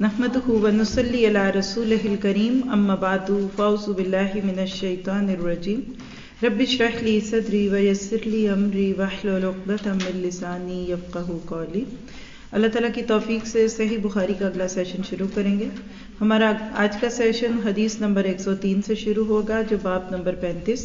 نحمده ونصلي على رسوله الكريم اما بعد فاعوذ بالله من الشيطان الرجيم رب اشرح لي صدري ويسر لي امري واحلل عقدة من لساني يفقهوا قولي۔ اللہ تعالیٰ کی توفیق سے صحیح بخاری کا اگلا سیشن شروع کریں گے۔ ہمارا آج کا سیشن حدیث نمبر 103 سے شروع ہوگا جو باب نمبر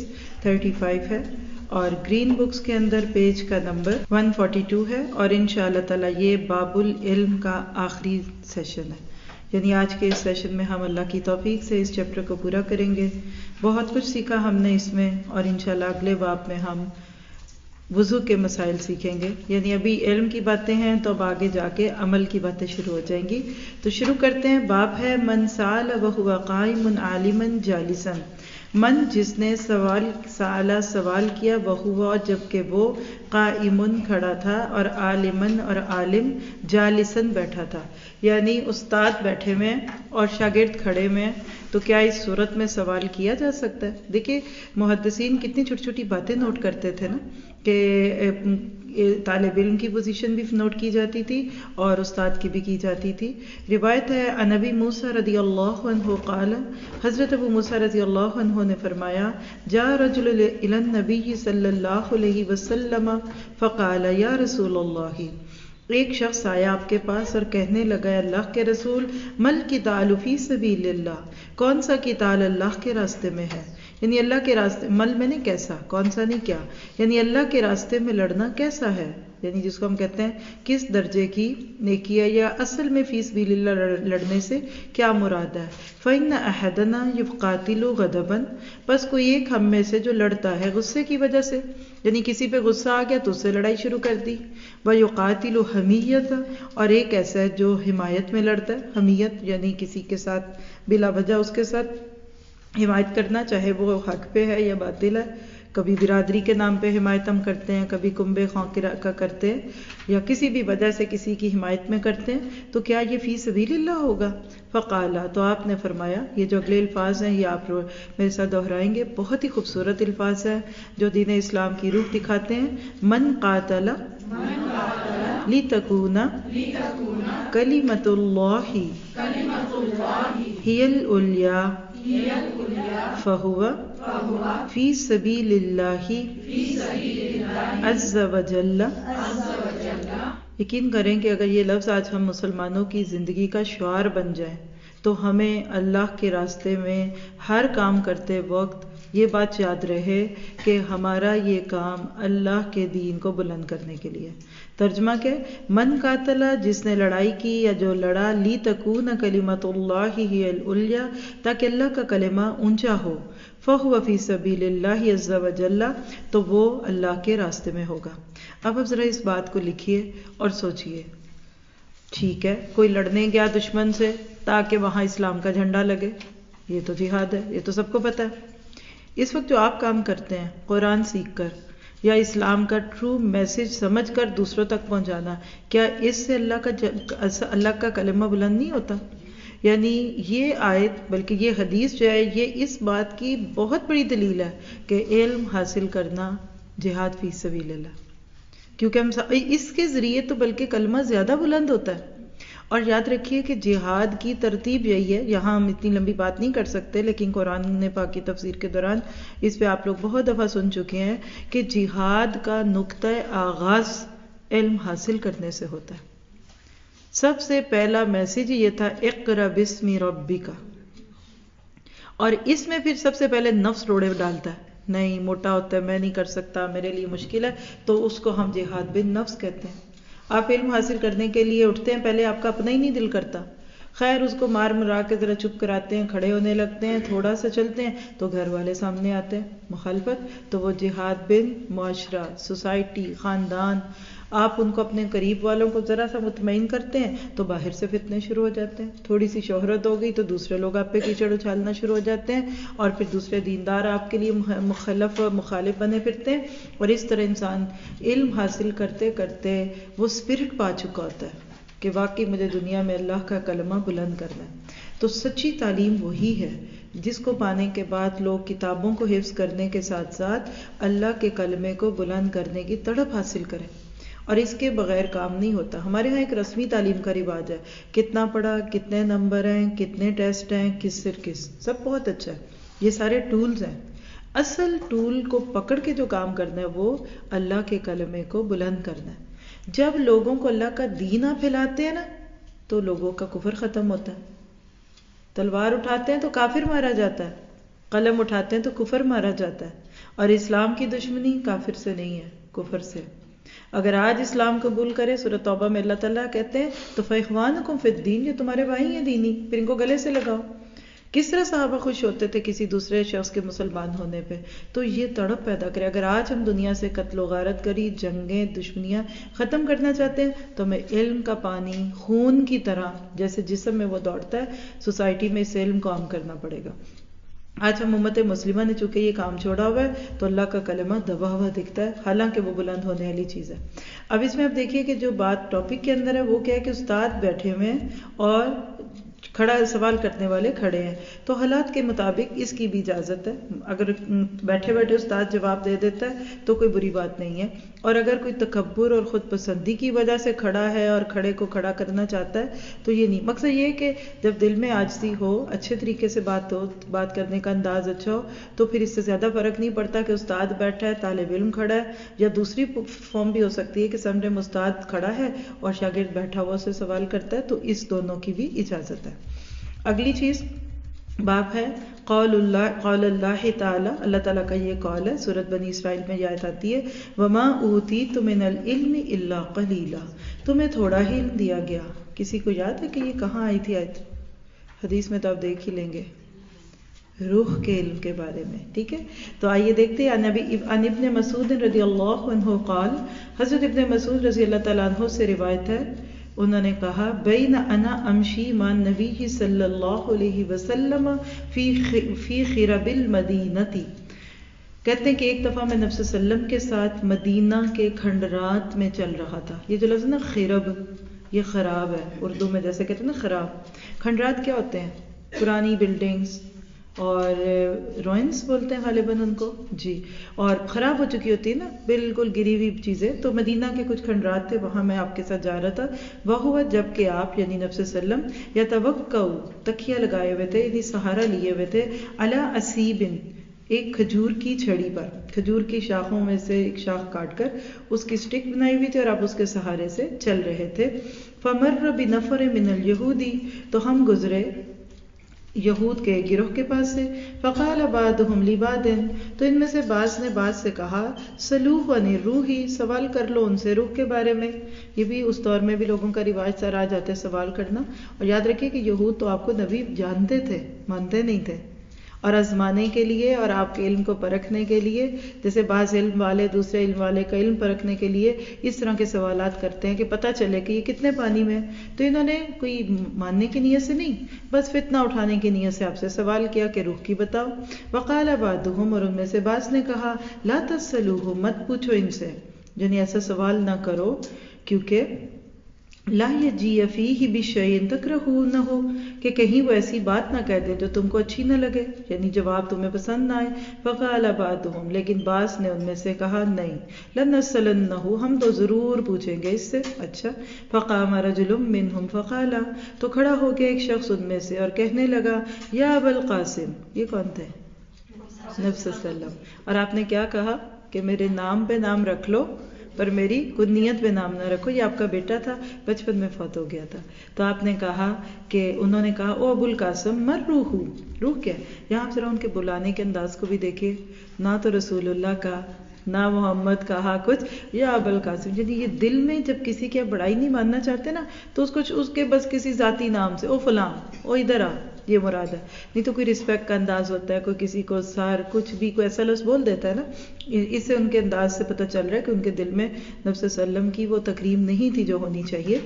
35 ہے، اور گرین بکس کے اندر پیج کا نمبر 142 ہے، اور انشاءاللہ تعالیٰ یہ باب العلم کا آخری سیشن ہے، یعنی آج کے اس سیشن میں ہم اللہ کی توفیق سے اس چیپٹر کو پورا کریں گے۔ بہت کچھ سیکھا ہم نے اس میں، اور انشاءاللہ اگلے باب میں ہم وضو کے مسائل سیکھیں گے، یعنی ابھی علم کی باتیں ہیں تو اب آگے جا کے عمل کی باتیں شروع ہو جائیں گی۔ تو شروع کرتے ہیں۔ باب ہے من سأل وهو قائم عالما جالسا، من جس نے سوال کیا وہوا جبکہ وہ قائم کھڑا تھا، اور عالمن اور عالم جالسن بیٹھا تھا، یعنی استاد بیٹھے میں اور شاگرد کھڑے میں، تو کیا اس صورت میں سوال کیا جا سکتا ہے؟ دیکھیں محدثین کتنی چھوٹی چھوٹی باتیں نوٹ کرتے تھے نا، کہ طالب علم کی پوزیشن بھی نوٹ کی جاتی تھی اور استاد کی بھی کی جاتی تھی۔ روایت ہے عن ابی موسیٰ رضی اللہ عنہ قال، حضرت ابو موسیٰ رضی اللہ عنہ نے فرمایا، جاء رجل الی النبی صلی اللہ علیہ وسلم فقال یا رسول اللہ، ایک شخص آیا آپ کے پاس اور کہنے لگا اللہ کے رسول، مل قتال فی سبیل اللہ، کون سا قتال اللہ کے راستے میں ہے؟ یعنی اللہ کے راستے، مل میں نے کیسا، کون سا نہیں کیا، یعنی اللہ کے راستے میں لڑنا کیسا ہے، یعنی جس کو ہم کہتے ہیں کس درجے کی نیکی ہے، یا اصل میں فی سبیل اللہ لڑنے سے کیا مراد ہے۔ فإن أحدنا يقاتل غضبا، بس کوئی ایک ہم میں سے جو لڑتا ہے غصے کی وجہ سے، یعنی کسی پہ غصہ آ گیا تو اس سے لڑائی شروع کر دی۔ ويقاتل حمیتا، اور ایک ایسا ہے جو حمایت میں لڑتا ہے، حمیت یعنی کسی کے ساتھ بلا وجہ اس کے ساتھ حمایت کرنا، چاہے وہ حق پہ ہے یا باطل ہے۔ کبھی برادری کے نام پہ حمایت ہم کرتے ہیں، کبھی کنبے خواہ کا کرتے ہیں، یا کسی بھی وجہ سے کسی کی حمایت میں کرتے ہیں، تو کیا یہ فی سبیل اللہ ہوگا؟ فقالا، تو آپ نے فرمایا، یہ جو اگلے الفاظ ہیں یہ آپ میرے ساتھ دہرائیں گے، بہت ہی خوبصورت الفاظ ہیں جو دین اسلام کی روح دکھاتے ہیں۔ من قاتل لتکون کلمۃ اللہ ہی العلیٰ فہو فی سبیل اللہ عز وجل۔ یقین کریں کہ اگر یہ لفظ آج ہم مسلمانوں کی زندگی کا شعار بن جائے تو ہمیں اللہ کے راستے میں ہر کام کرتے وقت یہ بات یاد رہے کہ ہمارا یہ کام اللہ کے دین کو بلند کرنے کے لیے۔ ترجمہ کیا؟ من قاتلا، جس نے لڑائی کی یا جو لڑا، لی تکون کلمۃ اللہ ہی العلیٰ، تاکہ اللہ کا کلمہ اونچا ہو، فہو فی سبیل اللہ عز وجل، تو وہ اللہ کے راستے میں ہوگا۔ اب ذرا اس بات کو لکھیے اور سوچئے، ٹھیک ہے کوئی لڑنے گیا دشمن سے تاکہ وہاں اسلام کا جھنڈا لگے، یہ تو جہاد ہے، یہ تو سب کو پتہ ہے۔ اس وقت جو آپ کام کرتے ہیں قرآن سیکھ کر یا اسلام کا ٹرو میسج سمجھ کر دوسروں تک پہنچانا، کیا اس سے اللہ کا کلمہ بلند نہیں ہوتا؟ یعنی یہ آیت، بلکہ یہ حدیث جو ہے، یہ اس بات کی بہت بڑی دلیل ہے کہ علم حاصل کرنا جہاد فی سبیل اللہ، کیونکہ ہم اس کے ذریعے تو بلکہ کلمہ زیادہ بلند ہوتا ہے۔ اور یاد رکھیے کہ جہاد کی ترتیب یہی ہے، یہاں ہم اتنی لمبی بات نہیں کر سکتے، لیکن قرآن پاک کی تفسیر کے دوران اس پہ آپ لوگ بہت دفعہ سن چکے ہیں کہ جہاد کا نقطہ آغاز علم حاصل کرنے سے ہوتا ہے۔ سب سے پہلا میسج یہ تھا اقرأ باسم ربک، اور اس میں پھر سب سے پہلے نفس روڑے ڈالتا ہے، نہیں موٹا ہوتا ہے، میں نہیں کر سکتا، میرے لیے مشکل ہے، تو اس کو ہم جہاد بن نفس کہتے ہیں۔ آپ علم حاصل کرنے کے لیے اٹھتے ہیں، پہلے آپ کا اپنا ہی نہیں دل کرتا، خیر اس کو مار مرا کے ذرا چپ کراتے ہیں، کھڑے ہونے لگتے ہیں، تھوڑا سا چلتے ہیں تو گھر والے سامنے آتے ہیں مخالفت، تو وہ جہاد بن معاشرہ، سوسائٹی، خاندان، آپ ان کو اپنے قریب والوں کو ذرا سا مطمئن کرتے ہیں تو باہر سے فتنے شروع ہو جاتے ہیں، تھوڑی سی شہرت ہو گئی تو دوسرے لوگ آپ پہ کیچڑ اچھالنا شروع ہو جاتے ہیں، اور پھر دوسرے دیندار آپ کے لیے مخالف بنے پھرتے ہیں، اور اس طرح انسان علم حاصل کرتے کرتے وہ اسپرٹ پا چکا ہوتا ہے کہ واقعی مجھے دنیا میں اللہ کا کلمہ بلند کرنا ہے۔ تو سچی تعلیم وہی ہے جس کو پانے کے بعد لوگ کتابوں کو حفظ کرنے کے ساتھ ساتھ اللہ کے کلمے کو بلند کرنے کی تڑپ حاصل کریں، اور اس کے بغیر کام نہیں ہوتا. ہمارے ہاں ایک رسمی تعلیم کا رواج ہے، کتنا پڑھا، کتنے نمبر ہیں، کتنے ٹیسٹ ہیں، کس سے کس، سب بہت اچھا ہے، یہ سارے ٹولز ہیں. اصل ٹول کو پکڑ کے جو کام کرنا ہے وہ اللہ کے کلمے کو بلند کرنا ہے. جب لوگوں کو اللہ کا دین آپ پھیلاتے ہیں نا تو لوگوں کا کفر ختم ہوتا ہے. تلوار اٹھاتے ہیں تو کافر مارا جاتا ہے، قلم اٹھاتے ہیں تو کفر مارا جاتا ہے. اور اسلام کی دشمنی کافر سے نہیں ہے، کفر سے. اگر آج اسلام قبول کرے، سورۃ توبہ میں اللہ تعالیٰ کہتے ہیں تو فَإِخْوَانُكُمْ فِي الدِّينِ، یہ تمہارے بھائی ہیں دینی، پھر ان کو گلے سے لگاؤ. کس طرح صحابہ خوش ہوتے تھے کسی دوسرے شخص کے مسلمان ہونے پہ. تو یہ تڑپ پیدا کرے. اگر آج ہم دنیا سے قتل و غارت گری، جنگیں، دشمنیاں ختم کرنا چاہتے ہیں تو ہمیں علم کا پانی خون کی طرح جیسے جسم میں وہ دوڑتا ہے، سوسائٹی میں اس علم کو عام کرنا پڑے گا. آج ہم امت مسلمہ نے چونکہ یہ کام چھوڑا ہوا ہے تو اللہ کا کلمہ دبا ہوا دکھتا ہے، حالانکہ وہ بلند ہونے والی چیز ہے. اب اس میں آپ دیکھیے کہ جو بات ٹاپک کے اندر ہے وہ کیا ہے کہ استاد بیٹھے ہوئے ہیں اور کھڑا سوال کرنے والے کھڑے ہیں. تو حالات کے مطابق اس کی بھی اجازت ہے. اگر بیٹھے بیٹھے استاد جواب دے دیتا ہے تو کوئی بری بات نہیں ہے، اور اگر کوئی تکبر اور خود پسندی کی وجہ سے کھڑا ہے اور کھڑے کو کھڑا کرنا چاہتا ہے تو یہ نہیں. مقصد یہ ہے کہ جب دل میں عاجزی ہو، اچھے طریقے سے بات کرنے کا انداز اچھا ہو، تو پھر اس سے زیادہ فرق نہیں پڑتا کہ استاد بیٹھا ہے، طالب علم کھڑا ہے، یا دوسری فارم بھی ہو سکتی ہے کہ سم ٹائم استاد کھڑا ہے اور شاگرد بیٹھا ہوا سے سوال کرتا ہے. تو اس دونوں کی بھی اجازت ہے. اگلی چیز باب ہے قول اللہ تعالی، اللہ تعالیٰ کا یہ قول ہے. سورۃ بنی اسرائیل میں یہ آیت آتی ہے وما اوتیتم من العلم الا قلیلا، تمہیں تھوڑا ہی علم دیا گیا. کسی کو یاد ہے کہ یہ کہاں آئی تھی آیت؟ حدیث میں تو آپ دیکھ ہی لیں گے، روح کے علم کے بارے میں. ٹھیک ہے، تو آئیے دیکھتے ہیں. عن ابن مسعود رضی اللہ عنہ قال، حضرت ابن مسعود رضی اللہ تعالیٰ عنہ سے روایت ہے، انہوں نے کہا بین انا امشی مع نبی صلی اللہ علیہ وسلم فی خرب المدینتی، کہتے ہیں کہ ایک دفعہ میں نبی صلی اللہ علیہ وسلم کے ساتھ مدینہ کے کھنڈرات میں چل رہا تھا. یہ جو لفظ نا خرب، یہ خراب ہے اردو میں، جیسے کہتے ہیں نا خراب. کھنڈرات کیا ہوتے ہیں؟ پرانی بلڈنگز اور روئنس بولتے ہیں غالباً ان کو، جی، اور خراب ہو چکی ہوتی ہے نا، بالکل گری ہوئی چیزیں. تو مدینہ کے کچھ کھنڈرات تھے، وہاں میں آپ کے ساتھ جا رہا تھا. وہ ہوا جب کہ آپ یعنی نبی صلی اللہ علیہ وسلم یتوکؤ، تکیہ لگائے ہوئے تھے، یعنی سہارا لیے ہوئے تھے، علی اسیب، ایک کھجور کی چھڑی پر. کھجور کی شاخوں میں سے ایک شاخ کاٹ کر اس کی سٹک بنائی ہوئی تھی اور آپ اس کے سہارے سے چل رہے تھے. فمر بنفر من الیہودی، تو ہم گزرے یہود کے گروہ کے پاس سے. فقال بعضهم لبعض، تو ان میں سے بعض نے بعض سے کہا سلوہ عن الروح، سوال کر لو ان سے روح کے بارے میں. یہ بھی اس دور میں بھی لوگوں کا رواج سر آ جاتے سوال کرنا. اور یاد رکھیے کہ یہود تو آپ کو نبی جانتے تھے، مانتے نہیں تھے، اور آزمانے کے لیے اور آپ کے علم کو پرکھنے کے لیے، جیسے بعض علم والے دوسرے علم والے کا علم پرکھنے کے لیے اس طرح کے سوالات کرتے ہیں کہ پتہ چلے کہ یہ کتنے پانی میں. تو انہوں نے کوئی ماننے کی نیت سے نہیں، بس فتنہ اٹھانے کی نیت سے آپ سے سوال کیا کہ روح کی بتاؤ. وقال بعضهم، اور ان میں سے بعض نے کہا لا تسألوه، مت پوچھو ان سے، یعنی ایسا سوال نہ کرو کیونکہ لا یجی فیہ بشیء تکرہونہ، کہ کہیں وہ ایسی بات نہ کہہ دے جو تم کو اچھی نہ لگے، یعنی جواب تمہیں پسند نہ آئے. فقال بعضهم، لیکن بعض نے ان میں سے کہا نہیں، لنسألنہ، ہم تو ضرور پوچھیں گے اس سے. اچھا. فقام رجل منہم فقال، تو کھڑا ہو گیا ایک شخص ان میں سے اور کہنے لگا یا ابا القاسم، یہ کون تھے؟ نبی صلی اللہ علیہ وسلم. اور آپ نے کیا کہا کہ میرے نام پہ نام رکھ لو پر میری کنیت پہ نام نہ رکھو. یہ آپ کا بیٹا تھا، بچپن میں فوت ہو گیا تھا. تو آپ نے کہا کہ انہوں نے کہا او ابو القاسم مر روح، روح کیا؟ یہاں ذرا ان کے بلانے کے انداز کو بھی دیکھیے، نہ تو رسول اللہ کا نہ محمد کہا کچھ، یا ابو القاسم. یعنی یہ دل میں جب کسی کی بڑائی نہیں ماننا چاہتے نا تو اس کے بس کسی ذاتی نام سے او فلاں، او ادھر آ، یہ مراد ہے. نہیں تو کوئی رسپیکٹ کا انداز ہوتا ہے، کوئی کسی کو سر کچھ بھی کوئی ایسا لفظ بول دیتا ہے نا، اس سے ان کے انداز سے پتہ چل رہا ہے کہ ان کے دل میں نبی صلی اللہ علیہ وسلم کی وہ تکریم نہیں تھی جو ہونی چاہیے.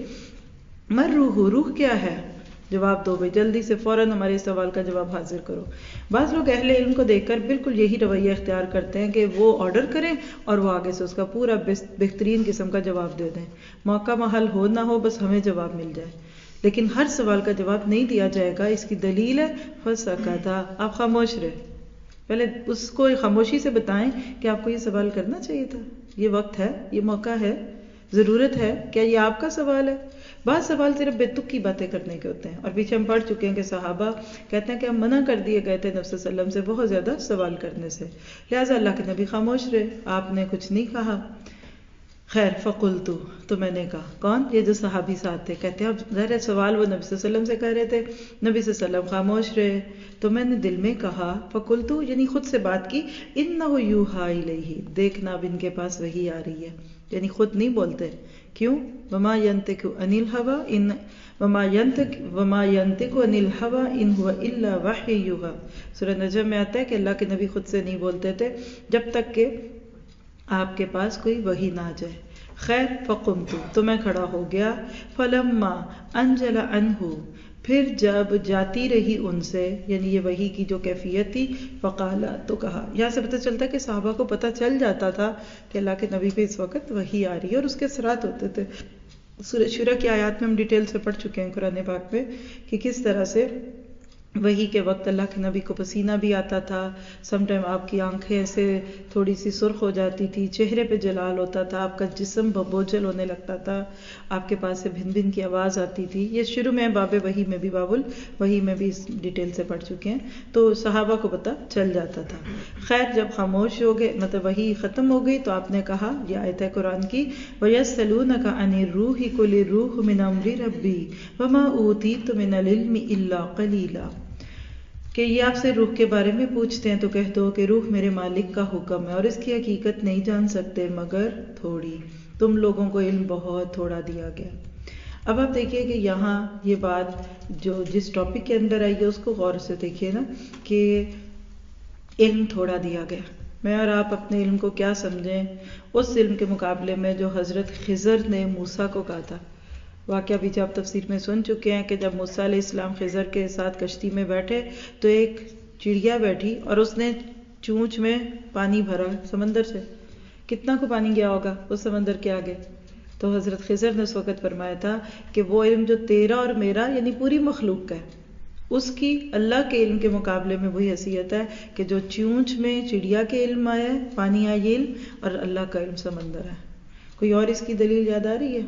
مر روح، روح کیا ہے؟ جواب دو بھائی، جلدی سے فوراً ہمارے سوال کا جواب حاضر کرو. بعض لوگ اہل علم کو دیکھ کر بالکل یہی رویہ اختیار کرتے ہیں کہ وہ آرڈر کریں اور وہ آگے سے اس کا پورا بہترین قسم کا جواب دے دیں، موقع محل ہو نہ ہو بس ہمیں جواب مل جائے. لیکن ہر سوال کا جواب نہیں دیا جائے گا. اس کی دلیل ہے فسکتا، آپ خاموش رہے، پہلے اس کو خاموشی سے بتائیں کہ آپ کو یہ سوال کرنا چاہیے تھا، یہ وقت ہے، یہ موقع ہے. ضرورت ہے؟ کیا یہ آپ کا سوال ہے؟ بعض سوال صرف بے تک کی باتیں کرنے کے ہوتے ہیں، اور پیچھے ہم پڑھ چکے ہیں کہ صحابہ کہتے ہیں کہ ہم منع کر دیے گئے تھے نبی صلی اللہ علیہ وسلم سے بہت زیادہ سوال کرنے سے، لہٰذا اللہ کے نبی خاموش رہے، آپ نے کچھ نہیں کہا۔ خیر فقلتو، تو میں نے کہا، کون؟ یہ جو صحابی ساتھ تھے، کہتے ہیں اب ظاہر سوال وہ نبی صلی اللہ علیہ وسلم سے کہہ رہے تھے، نبی صلی اللہ علیہ وسلم خاموش رہے، تو میں نے دل میں کہا، فقلتو یعنی خود سے بات کی، انہ یوحا الیہ، دیکھنا اب ان کے پاس وحی آ رہی ہے، یعنی خود نہیں بولتے، کیوں؟ وما ينطق عن الهوى وما ينطق عن الهوى ان هو الا وحی یوحا، سورہ نجم میں آتا ہے کہ اللہ کے نبی خود سے نہیں بولتے تھے جب تک کہ آپ کے پاس کوئی وحی نہ آ جائے۔ خیر فقمت، تو میں کھڑا ہو گیا، فلما انجل عنہ، پھر جب جاتی رہی ان سے، یعنی یہ وحی کی جو کیفیت تھی، فقال، تو کہا۔ یہاں سے پتہ چلتا ہے کہ صحابہ کو پتہ چل جاتا تھا کہ اللہ کے نبی پہ اس وقت وحی آ رہی ہے، اور اس کے اثرات ہوتے تھے۔ سورہ شورى کی آیات میں ہم ڈیٹیل سے پڑھ چکے ہیں قرآن پاک میں کہ کس طرح سے وحی کے وقت اللہ کے نبی کو پسینہ بھی آتا تھا، سم ٹائم آپ کی آنکھیں ایسے تھوڑی سی سرخ ہو جاتی تھی، چہرے پہ جلال ہوتا تھا، آپ کا جسم بوجھل ہونے لگتا تھا، آپ کے پاس سے بھن بھن کی آواز آتی تھی۔ یہ شروع میں باب وحی میں بھی، باب الوحی میں بھی اس ڈیٹیل سے پڑھ چکے ہیں، تو صحابہ کو پتہ چل جاتا تھا۔ خیر جب خاموش ہو گئے، مطلب وحی ختم ہو گئی، تو آپ نے کہا، یہ آیت ہے قرآن کی، وَيَسْأَلُونَكَ عَنِ الرُّوحِ قُلِ الرُّوحُ مِنْ أَمْرِ رَبِّي وَمَا أُوتِيتُم مِنَ الْعِلْمِ إِلَّا قَلِيلًا، کہ یہ آپ سے روح کے بارے میں پوچھتے ہیں تو کہہ دو کہ روح میرے مالک کا حکم ہے، اور اس کی حقیقت نہیں جان سکتے مگر تھوڑی، تم لوگوں کو علم بہت تھوڑا دیا گیا۔ اب آپ دیکھیے کہ یہاں یہ بات جو جس ٹاپک کے اندر آئی ہے اس کو غور سے دیکھیے نا، کہ علم تھوڑا دیا گیا۔ میں اور آپ اپنے علم کو کیا سمجھیں اس علم کے مقابلے میں جو حضرت خضر نے موسیٰ کو کہا تھا۔ واقعہ بھی جب تفسیر میں سن چکے ہیں کہ جب موسیٰ علیہ السلام خضر کے ساتھ کشتی میں بیٹھے تو ایک چڑیا بیٹھی اور اس نے چونچ میں پانی بھرا سمندر سے، کتنا کو پانی گیا ہوگا اس سمندر کے آگے؟ تو حضرت خضر نے اس وقت فرمایا تھا کہ وہ علم جو تیرا اور میرا یعنی پوری مخلوق کا ہے، اس کی اللہ کے علم کے مقابلے میں وہی حیثیت ہے کہ جو چونچ میں چڑیا کے علم آیا ہے، پانی آئی علم، اور اللہ کا علم سمندر ہے۔ کوئی اور اس کی دلیل یاد آ رہی ہے؟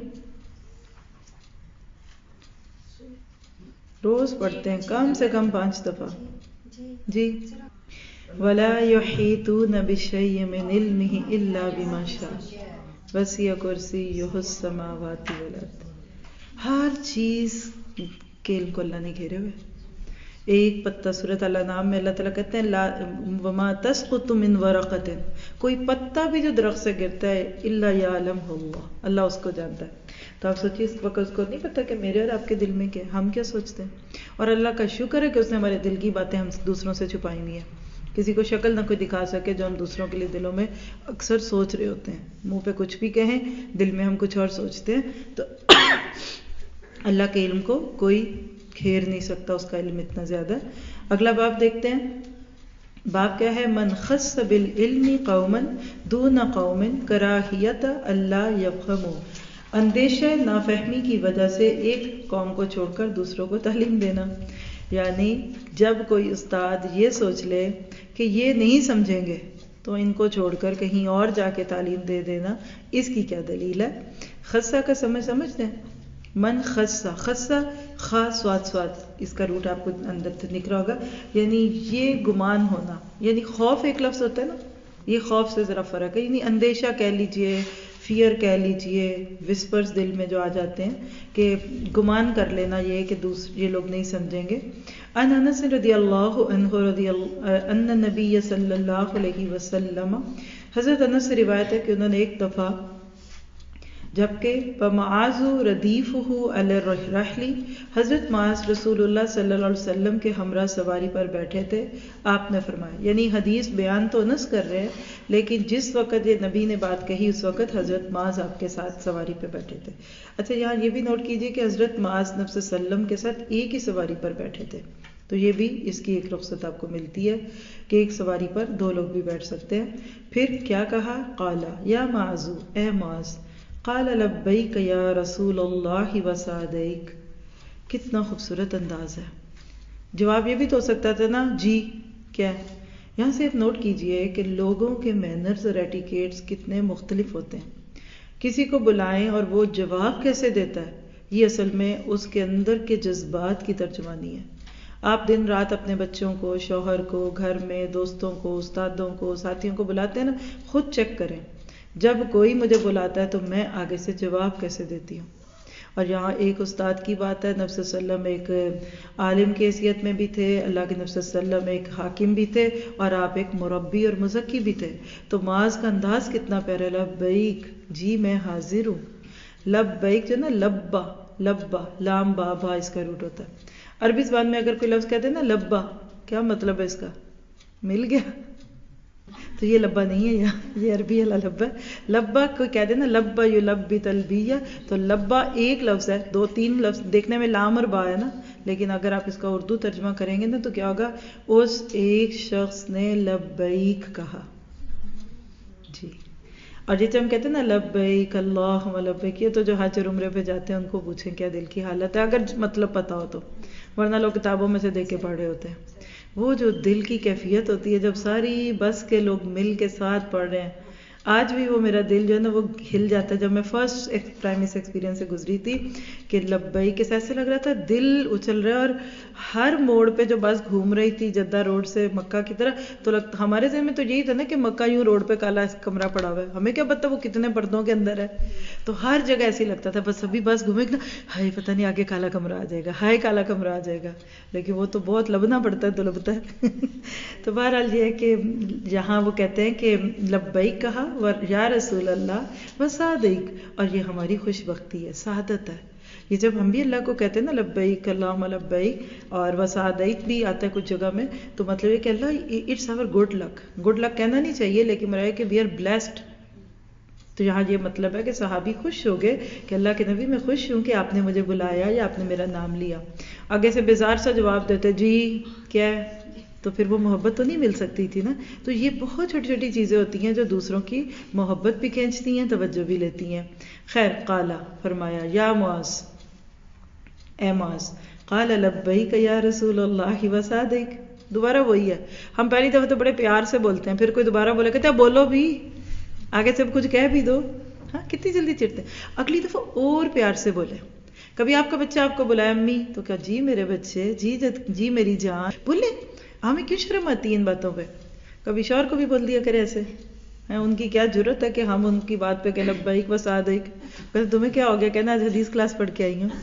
روز پڑھتے ہیں کم سے کم 5 دفعہ جی۔ وَلَا يُحِيطُونَ بِشَيْءٍ مِّنْ عِلْمِهِ إِلَّا بِمَا شَاءَ وَسِعَ كُرْسِيُّهُ السَّمَاوَاتِ وَالْأَرْضَ، ہر چیز کے علم کو اللہ نے گھیرے ہوئے۔ ایک پتا، سورۃ الانعام میں اللہ تعالیٰ کہتے ہیں وَمَا تَسْقُطُ مِنْ وَرَقَةٍ، کوئی پتا بھی جو درخت سے گرتا ہے إِلَّا يَعْلَمُهُ اللَّهُ، اللہ اس کو جانتا ہے۔ تو آپ سوچیے اس وقت اس کو نہیں پتا کہ میرے اور آپ کے دل میں کیا، ہم کیا سوچتے ہیں، اور اللہ کا شکر ہے کہ اس نے ہمارے دل کی باتیں ہم دوسروں سے چھپائی ہوئی ہیں، کسی کو شکل نہ کوئی دکھا سکے جو ہم دوسروں کے لیے دلوں میں اکثر سوچ رہے ہوتے ہیں، منہ پہ کچھ بھی کہیں دل میں ہم کچھ اور سوچتے ہیں، تو اللہ کے علم کو کوئی گھیر نہیں سکتا، اس کا علم اتنا زیادہ۔ اگلا باب دیکھتے ہیں، باب کیا ہے؟ من خص بالعلم قوما دون قوم کراہیت اللہ یفہموا، اندیشہ نافہمی کی وجہ سے ایک قوم کو چھوڑ کر دوسروں کو تعلیم دینا، یعنی جب کوئی استاد یہ سوچ لے کہ یہ نہیں سمجھیں گے تو ان کو چھوڑ کر کہیں اور جا کے تعلیم دے دینا، اس کی کیا دلیل ہے؟ خصہ کا سمجھتے ہیں؟ من خصہ، خصہ خاص سواد، اس کا روٹ آپ کو اندر سے نکل رہا ہوگا، یعنی یہ گمان ہونا، یعنی خوف ایک لفظ ہوتا ہے نا، یہ خوف سے ذرا فرق ہے، یعنی اندیشہ کہہ لیجئے، فیئر کہہ لیجئے، وسپرز دل میں جو آ جاتے ہیں کہ گمان کر لینا یہ کہ یہ لوگ نہیں سمجھیں گے۔ ان انس رضی اللہ عنہ ان نبی صلی اللہ علیہ وسلم، حضرت انس سے روایت ہے کہ انہوں نے ایک دفعہ جبکہ فمعاذ ردیفہ علی الرحل، حضرت معاذ رسول اللہ صلی اللہ علیہ وسلم کے ہمراہ سواری پر بیٹھے تھے، آپ نے فرمایا، یعنی حدیث بیان تو انس کر رہے ہیں لیکن جس وقت یہ نبی نے بات کہی اس وقت حضرت معاذ آپ کے ساتھ سواری پہ بیٹھے تھے۔ اچھا یہاں یہ بھی نوٹ کیجئے کہ حضرت معاذ نبی صلی اللہ علیہ وسلم کے ساتھ ایک ہی سواری پر بیٹھے تھے، تو یہ بھی اس کی ایک رخصت آپ کو ملتی ہے کہ ایک سواری پر 2 لوگ بھی بیٹھ سکتے ہیں۔ پھر کیا کہا؟ قال یا معاذ، اے معاذ، قال لبیک یا رسول اللہ وسعدیک، کتنا خوبصورت انداز ہے۔ جواب یہ بھی تو ہو سکتا تھا نا جی، کیا ہے؟ یہاں سے ایک نوٹ کیجئے کہ لوگوں کے مینرز اور ایٹیکیٹس کتنے مختلف ہوتے ہیں، کسی کو بلائیں اور وہ جواب کیسے دیتا ہے، یہ اصل میں اس کے اندر کے جذبات کی ترجمانی ہے۔ آپ دن رات اپنے بچوں کو، شوہر کو، گھر میں دوستوں کو، استادوں کو، ساتھیوں کو بلاتے ہیں نا، خود چیک کریں جب کوئی مجھے بلاتا ہے تو میں آگے سے جواب کیسے دیتی ہوں۔ اور یہاں ایک استاد کی بات ہے، نبی صلی اللہ علیہ وسلم ایک عالم کی حیثیت میں بھی تھے، اللہ کے نبی صلی اللہ علیہ وسلم ایک حاکم بھی تھے، اور آپ ایک مربی اور مزکی بھی تھے۔ تو معاذ کا انداز کتنا پیارا، لبیک، جی میں حاضر ہوں۔ لبیک جو نا، لبا لبا، لام با با اس کا روٹ ہوتا ہے۔ عربی زبان میں اگر کوئی لفظ کہتے ہیں نا لبا، کیا مطلب ہے اس کا؟ مل گیا؟ تو یہ لبا نہیں ہے، یہ عربی والا لبا ہے۔ لبا کو کہتے ہیں نا، لبا یلبی تلبیہ، تو لبا ایک لفظ ہے، دو تین لفظ دیکھنے میں لام اور با ہے نا، لیکن اگر آپ اس کا اردو ترجمہ کریں گے نا تو کیا ہوگا، اس ایک شخص نے لبیک کہا، جی۔ اور جیسے ہم کہتے ہیں نا لبیک اللہم لبیک، یہ تو جو حج اور عمرے پہ جاتے ہیں ان کو پوچھیں کیا دل کی حالت ہے، اگر مطلب پتا ہو تو، ورنہ لوگ کتابوں میں سے دیکھ کے پڑھ رہے ہوتے ہیں۔ وہ جو دل کی کیفیت ہوتی ہے جب ساری بس کے لوگ مل کے ساتھ پڑھ رہے ہیں، آج بھی وہ میرا دل جو ہے نا وہ ہل جاتا ہے۔ جب میں فرسٹ پرائمری ایکسپیرینس سے گزری تھی کہ لبیک کے ایسے لگ رہا تھا دل اچھل رہا ہے، اور ہر موڑ پہ جو بس گھوم رہی تھی جدہ روڈ سے مکہ کی طرف، تو ہمارے ذہن میں تو یہی تھا نا کہ مکہ یوں روڈ پہ کالا کمرہ پڑا ہوا ہے، ہمیں کیا پتا وہ کتنے پردوں کے اندر ہے۔ تو ہر جگہ ایسے ہی لگتا تھا بس ابھی بس گھومے گا، ہائے پتہ نہیں آگے کالا کمرہ آ جائے گا، ہائے کالا کمرہ آ جائے گا، لیکن وہ تو بہت لبنا پڑتا ہے تو لبتا ہے۔ تو بہرحال یہ ہے کہ یہاں وہ کہتے ہیں کہ لبیک کہا یا رسول اللہ وسعدیک، اور یہ ہماری خوش بختی ہے، سعادت ہے۔ یہ جب ہم بھی اللہ کو کہتے ہیں نا لبیک اللہم لبیک، اور وسعدیک بھی آتا ہے کچھ جگہ میں، تو مطلب یہ کہ Allah it's our good luck, good luck کہنا نہیں چاہیے لیکن مراد ہے کہ وی آر بلیسڈ۔ تو یہاں یہ مطلب ہے کہ صحابی خوش ہو گئے کہ اللہ کے نبی میں خوش ہوں کہ آپ نے مجھے بلایا یا آپ نے میرا نام لیا۔ آگے سے بیزار سا جواب دیتے جی کیا ہے، تو پھر وہ محبت تو نہیں مل سکتی تھی نا۔ تو یہ بہت چھوٹی چھوٹی چیزیں ہوتی ہیں جو دوسروں کی محبت بھی کھینچتی ہیں، توجہ بھی لیتی ہیں۔ خیر، قالا فرمایا یا معاذ، اے معاذ، قال لبیک یا رسول اللہ وسعدیک، دوبارہ وہی ہے۔ ہم پہلی دفعہ تو بڑے پیار سے بولتے ہیں، پھر کوئی دوبارہ بولے کہتے ہیں بولو بھی، آگے سے کچھ کہہ بھی دو، ہاں کتنی جلدی چڑھتے ہیں۔ اگلی دفعہ اور پیار سے بولے۔ کبھی آپ کا بچہ آپ کو بلایا امی، تو کیا جی میرے بچے، جی میری جان، بولے۔ ہمیں کیوں شرم آتی ہے ان باتوں پہ؟ کبھی شوہر کو بھی بول دیا کرے ایسے، ان کی کیا ضرورت ہے کہ ہم ان کی بات پہ کہ لبیک وسعدیک، کہتے تمہیں کیا ہو گیا، کہنا آج حدیث کلاس پڑھ کے آئی ہوں۔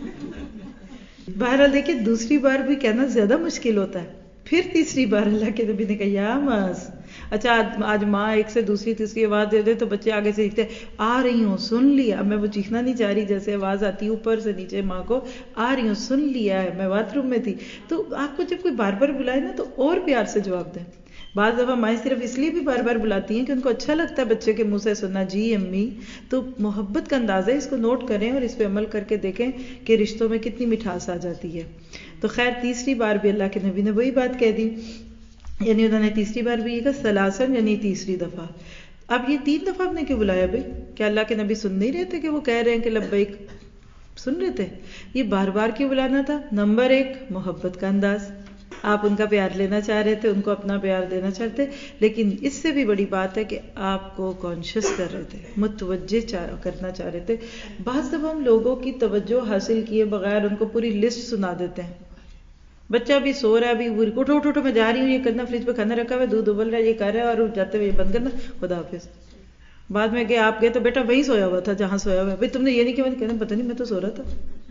بہرحال دیکھیں دوسری بار بھی کہنا زیادہ مشکل ہوتا ہے، پھر تیسری بار اللہ کے نبی نے کہا یا معاذ۔ اچھا آج ماں ایک سے دوسری تیسری آواز دے دے تو بچے آگے سے چیختے آ رہی ہوں سن لیا، اب میں وہ چیخنا نہیں چاہ رہی، جیسے آواز آتی اوپر سے نیچے ماں کو، آ رہی ہوں سن لیا ہے، میں باتھ روم میں تھی۔ تو آپ کو جب کوئی بار بار بلائے نا تو اور پیار سے جواب دیں۔ بعض دفعہ مائیں صرف اس لیے بھی بار بار بلاتی ہیں کہ ان کو اچھا لگتا ہے بچے کے منہ سے سننا جی امی، تو محبت کا انداز ہے، اس کو نوٹ کریں اور اس پہ عمل کر کے دیکھیں کہ رشتوں میں کتنی مٹھاس آ جاتی ہے۔ تو خیر تیسری بار بھی اللہ کے نبی نے وہی بات کہہ دی، یعنی انہوں نے تیسری بار بھی یہ کہا سلاسن، یعنی تیسری دفعہ۔ اب یہ 3 دفعہ آپ نے کیوں بلایا بھائی؟ کیا اللہ کے نبی سن نہیں رہے تھے کہ وہ کہہ رہے ہیں کہ لبیک؟ سن رہے تھے؟ یہ بار بار کیوں بلانا تھا؟ نمبر 1 محبت کا انداز، آپ ان کا پیار لینا چاہ رہے تھے، ان کو اپنا پیار دینا چاہتے، لیکن اس سے بھی بڑی بات ہے کہ آپ کو کانشیس کر رہے تھے، متوجہ کرنا چاہ رہے تھے۔ بعض دفعہ ہم لوگوں کی توجہ حاصل کیے بغیر ان کو پوری لسٹ سنا دیتے ہیں۔ بچہ بھی سو رہا ہے، ابھی اٹھو اٹھو اٹھو میں جا رہی ہوں، یہ کرنا، فریج پہ کھانا رکھا ہوا ہے، دودھ ابل رہا ہے، یہ کر رہا ہے، اور جاتے ہوئے یہ بند کرنا، خدا حافظ۔ بعد میں کہ آپ گئے تو بیٹا وہیں سویا ہوا تھا جہاں سویا ہوا ہے، بھائی تم نے یہ نہیں کیا، کہنا پتہ نہیں میں تو سو رہا تھا۔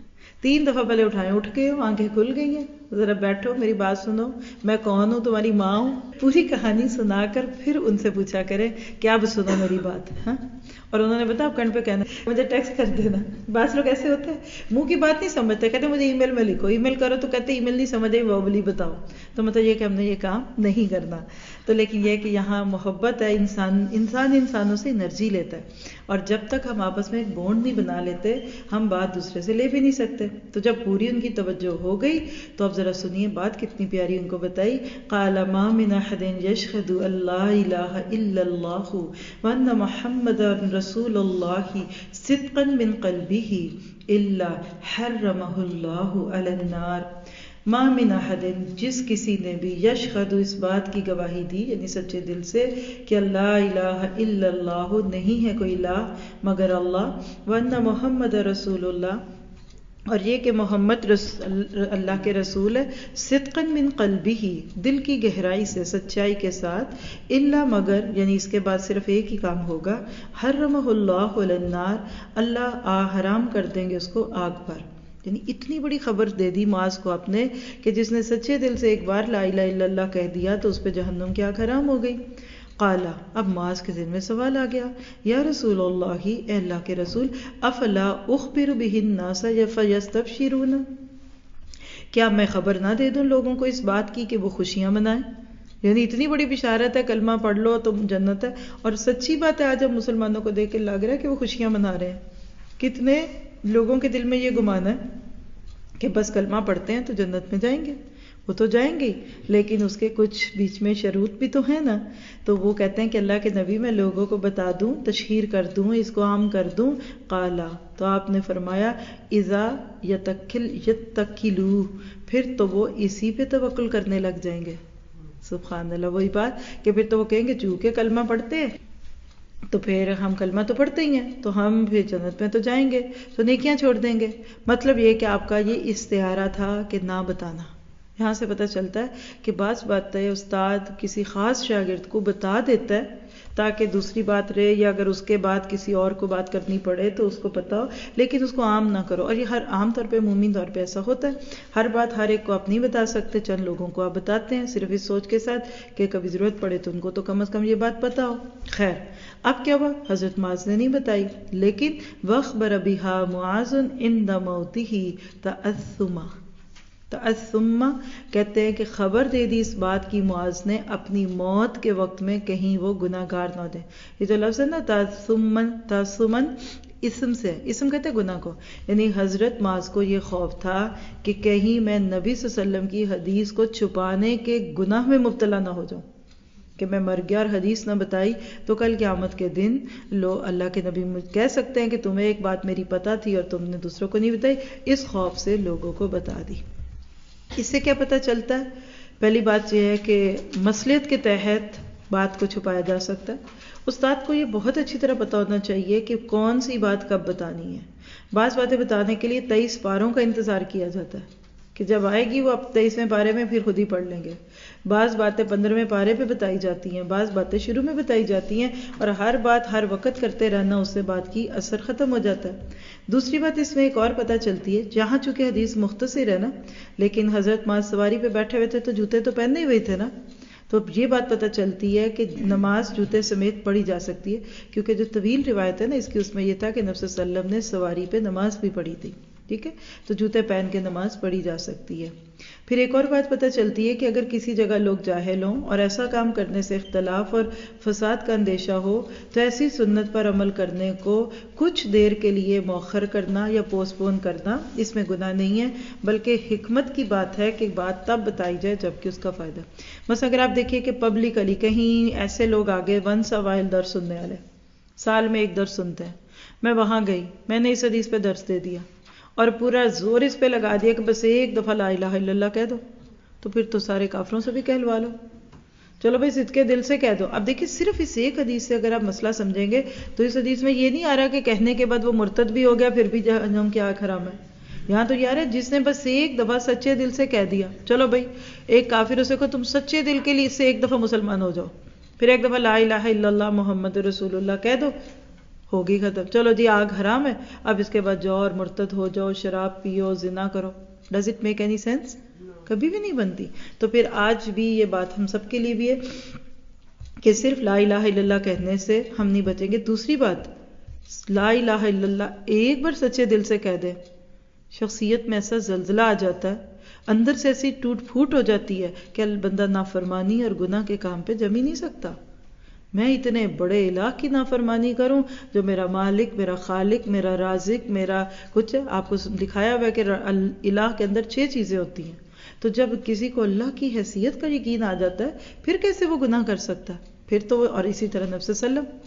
3 دفعہ پہلے اٹھائے، اٹھ گئے ہو، آنکھیں کھل گئی ہیں، ذرا بیٹھو میری بات سنو، میں کون ہوں، تمہاری ماں ہوں۔ پوری کہانی سنا کر پھر ان سے پوچھا کریں کہ اب سنو میری بات، ہاں۔ اور انہوں نے بتا آپ کنڈ پہ کہنا مجھے ٹیکسٹ کر دینا۔ بعض لوگ ایسے ہوتے ہیں منہ کی بات نہیں سمجھتے، کہتے مجھے ای میل میں لکھو، ای میل کرو تو کہتے ای میل نہیں سمجھے وابلی بتاؤ، تو مطلب یہ کہ ہم نے یہ کام نہیں کرنا۔ تو لیکن یہ کہ یہاں محبت ہے، انسان انسانوں سے انرجی لیتا ہے، اور جب تک ہم آپس میں ایک بونڈ نہیں بنا لیتے ہم بات دوسرے سے لے بھی نہیں سکتے۔ تو جب پوری ان کی توجہ ہو گئی تو اب ذرا سنیے بات کتنی پیاری ان کو بتائی۔ قال ما من احد یشهد ان لا الہ الا اللہ وان محمد رسول اللہ صدقا من قلبہ الا حرمہ اللہ علی النار۔ ما من احد جس کسی نے بھی یشہد اس بات کی گواہی دی یعنی سچے دل سے کہ لا الہ الا اللہ نہیں ہے کوئی الہ مگر اللہ وان محمد رسول اللہ اور یہ کہ محمد اللہ کے رسول ہے صدقا من قلبہ دل کی گہرائی سے سچائی کے ساتھ الا مگر یعنی اس کے بعد صرف ایک ہی کام ہوگا حرمہ اللہ علی النار اللہ حرام کر دیں گے اس کو آگ پر. یعنی اتنی بڑی خبر دے دی معاذ کو آپ نے کہ جس نے سچے دل سے ایک بار لا الہ الا اللہ کہہ دیا تو اس پہ جہنم کی آگ حرام ہو گئی. قالا اب معاذ کے دل میں سوال آ گیا یا رسول اللہ اے اللہ کے رسول افلا اخبر بہ الناس فیستبشرون کیا میں خبر نہ دے دوں لوگوں کو اس بات کی کہ وہ خوشیاں منائیں. یعنی اتنی بڑی بشارت ہے کلمہ پڑھ لو تو جنت ہے اور سچی بات ہے آج ہم مسلمانوں کو دیکھ کے لگ رہا ہے کہ وہ خوشیاں منا رہے ہیں. کتنے لوگوں کے دل میں یہ گمان ہے کہ بس کلمہ پڑھتے ہیں تو جنت میں جائیں گے. وہ تو جائیں گے لیکن اس کے کچھ بیچ میں شروط بھی تو ہیں نا. تو وہ کہتے ہیں کہ اللہ کے نبی میں لوگوں کو بتا دوں تشہیر کر دوں اس کو عام کر دوں. قالا تو آپ نے فرمایا اذا یتکلوا پھر تو وہ اسی پہ توکل کرنے لگ جائیں گے. سبحان اللہ وہی بات کہ پھر تو وہ کہیں گے چونکہ کلمہ پڑھتے ہیں تو پھر ہم کلمہ تو پڑھتے ہی ہیں تو ہم پھر جنت میں تو جائیں گے تو نیکیاں چھوڑ دیں گے. مطلب یہ کہ آپ کا یہ استعارہ تھا کہ نہ بتانا. یہاں سے پتہ چلتا ہے کہ بعض باتیں استاد کسی خاص شاگرد کو بتا دیتا ہے تاکہ دوسری بات رہے یا اگر اس کے بعد کسی اور کو بات کرنی پڑے تو اس کو پتا ہو لیکن اس کو عام نہ کرو. اور یہ ہر عام طور پہ عمومی طور پہ ایسا ہوتا ہے. ہر بات ہر ایک کو آپ نہیں بتا سکتے چند لوگوں کو آپ بتاتے ہیں صرف اس سوچ کے ساتھ کہ کبھی ضرورت پڑے تو ان کو تو کم از کم یہ بات پتا ہو. خیر اب کیا ہوا حضرت معاذ نے نہیں بتائی لیکن وَأَخْبَرَ بِهَا مُعَاذٌ عِنْدَ مَوْتِهِ تَأَثُّمَّ کہتے ہیں کہ خبر دے دی اس بات کی معاذ نے اپنی موت کے وقت میں کہیں وہ گناہ گار نہ دے. یہ جو لفظ ہے نا تَأَثُّمًا اسم سے اسم کہتے ہیں گناہ کو. یعنی حضرت معاذ کو یہ خوف تھا کہ کہیں میں نبی صلی اللہ علیہ وسلم کی حدیث کو چھپانے کے گناہ میں مبتلا نہ ہو جاؤں کہ میں مر گیا اور حدیث نہ بتائی تو کل قیامت کے دن اللہ کے نبی کہہ سکتے ہیں کہ تمہیں ایک بات میری پتہ تھی اور تم نے دوسروں کو نہیں بتائی. اس خوف سے لوگوں کو بتا دی. اس سے کیا پتہ چلتا ہے؟ پہلی بات یہ ہے کہ مصلحت کے تحت بات کو چھپایا جا سکتا ہے. استاد کو یہ بہت اچھی طرح پتہ ہونا چاہیے کہ کون سی بات کب بتانی ہے. بعض باتیں بتانے کے لیے 23 پاروں کا انتظار کیا جاتا ہے کہ جب آئے گی وہ اب 23ویں پارے میں پھر خود ہی پڑھ لیں گے. بعض باتیں 15ویں پارے پہ بتائی جاتی ہیں بعض باتیں شروع میں بتائی جاتی ہیں اور ہر بات ہر وقت کرتے رہنا اس سے بات کی اثر ختم ہو جاتا ہے. دوسری بات اس میں ایک اور پتہ چلتی ہے جہاں چونکہ حدیث مختصر ہے نا لیکن حضرت معاذ سواری پہ بیٹھے ہوئے تھے تو جوتے تو پہنے ہوئے تھے نا تو یہ بات پتہ چلتی ہے کہ نماز جوتے سمیت پڑھی جا سکتی ہے کیونکہ جو طویل روایت ہے نا اس کی اس میں یہ تھا کہ نبی صلی اللہ علیہ وسلم نے سواری پہ نماز بھی پڑھی تھی. ٹھیک ہے تو جوتے پہن کے نماز پڑھی جا سکتی ہے. پھر ایک اور بات پتہ چلتی ہے کہ اگر کسی جگہ لوگ جاہل ہوں اور ایسا کام کرنے سے اختلاف اور فساد کا اندیشہ ہو تو ایسی سنت پر عمل کرنے کو کچھ دیر کے لیے مؤخر کرنا یا پوسٹ پون کرنا اس میں گناہ نہیں ہے بلکہ حکمت کی بات ہے کہ بات تب بتائی جائے جبکہ اس کا فائدہ. مثلا اگر آپ دیکھیے کہ پبلکلی کہیں ایسے لوگ آگے ونس اوائل درس سننے والے سال میں ایک درس سنتے ہیں. میں وہاں گئی میں نے اس حدیث پہ درس دے دیا اور پورا زور اس پہ لگا دیا کہ بس ایک دفعہ لا الہ الا اللہ کہہ دو تو پھر تو سارے کافروں سے بھی کہلوا لو. چلو بھائی صدقے دل سے کہہ دو. اب دیکھیے صرف اس ایک حدیث سے اگر آپ مسئلہ سمجھیں گے تو اس حدیث میں یہ نہیں آ رہا کہ کہنے کے بعد وہ مرتد بھی ہو گیا پھر بھی جہنم کی آگ حرام ہے. یہاں تو یہ آ رہا ہے جس نے بس ایک دفعہ سچے دل سے کہہ دیا. چلو بھائی ایک کافر سے کہو تم سچے دل کے لیے اس سے ایک دفعہ مسلمان ہو جاؤ پھر ایک دفعہ لا الہ الا اللہ محمد رسول اللہ کہہ دو ہوگی ختم. چلو جی آگ حرام ہے اب اس کے بعد جاؤ اور مرتد ہو جاؤ شراب پیو زنا کرو. Does it make any sense? کبھی بھی نہیں بنتی. تو پھر آج بھی یہ بات ہم سب کے لیے بھی ہے کہ صرف لا الہ الا اللہ کہنے سے ہم نہیں بچیں گے. دوسری بات لا الہ الا اللہ ایک بار سچے دل سے کہہ دے شخصیت میں ایسا زلزلہ آ جاتا ہے اندر سے ایسی ٹوٹ پھوٹ ہو جاتی ہے کہ بندہ نافرمانی اور گناہ کے کام پہ جم ہی نہیں سکتا. میں اتنے بڑے الہ کی نافرمانی کروں جو میرا مالک میرا خالق میرا رازق میرا کچھ آپ کو دکھایا ہوا ہے کہ الہ کے اندر 6 چیزیں ہوتی ہیں. تو جب کسی کو اللہ کی حیثیت کا یقین آ جاتا ہے پھر کیسے وہ گناہ کر سکتا ہے؟ پھر تو اور اسی طرح نبی صلی اللہ علیہ وسلم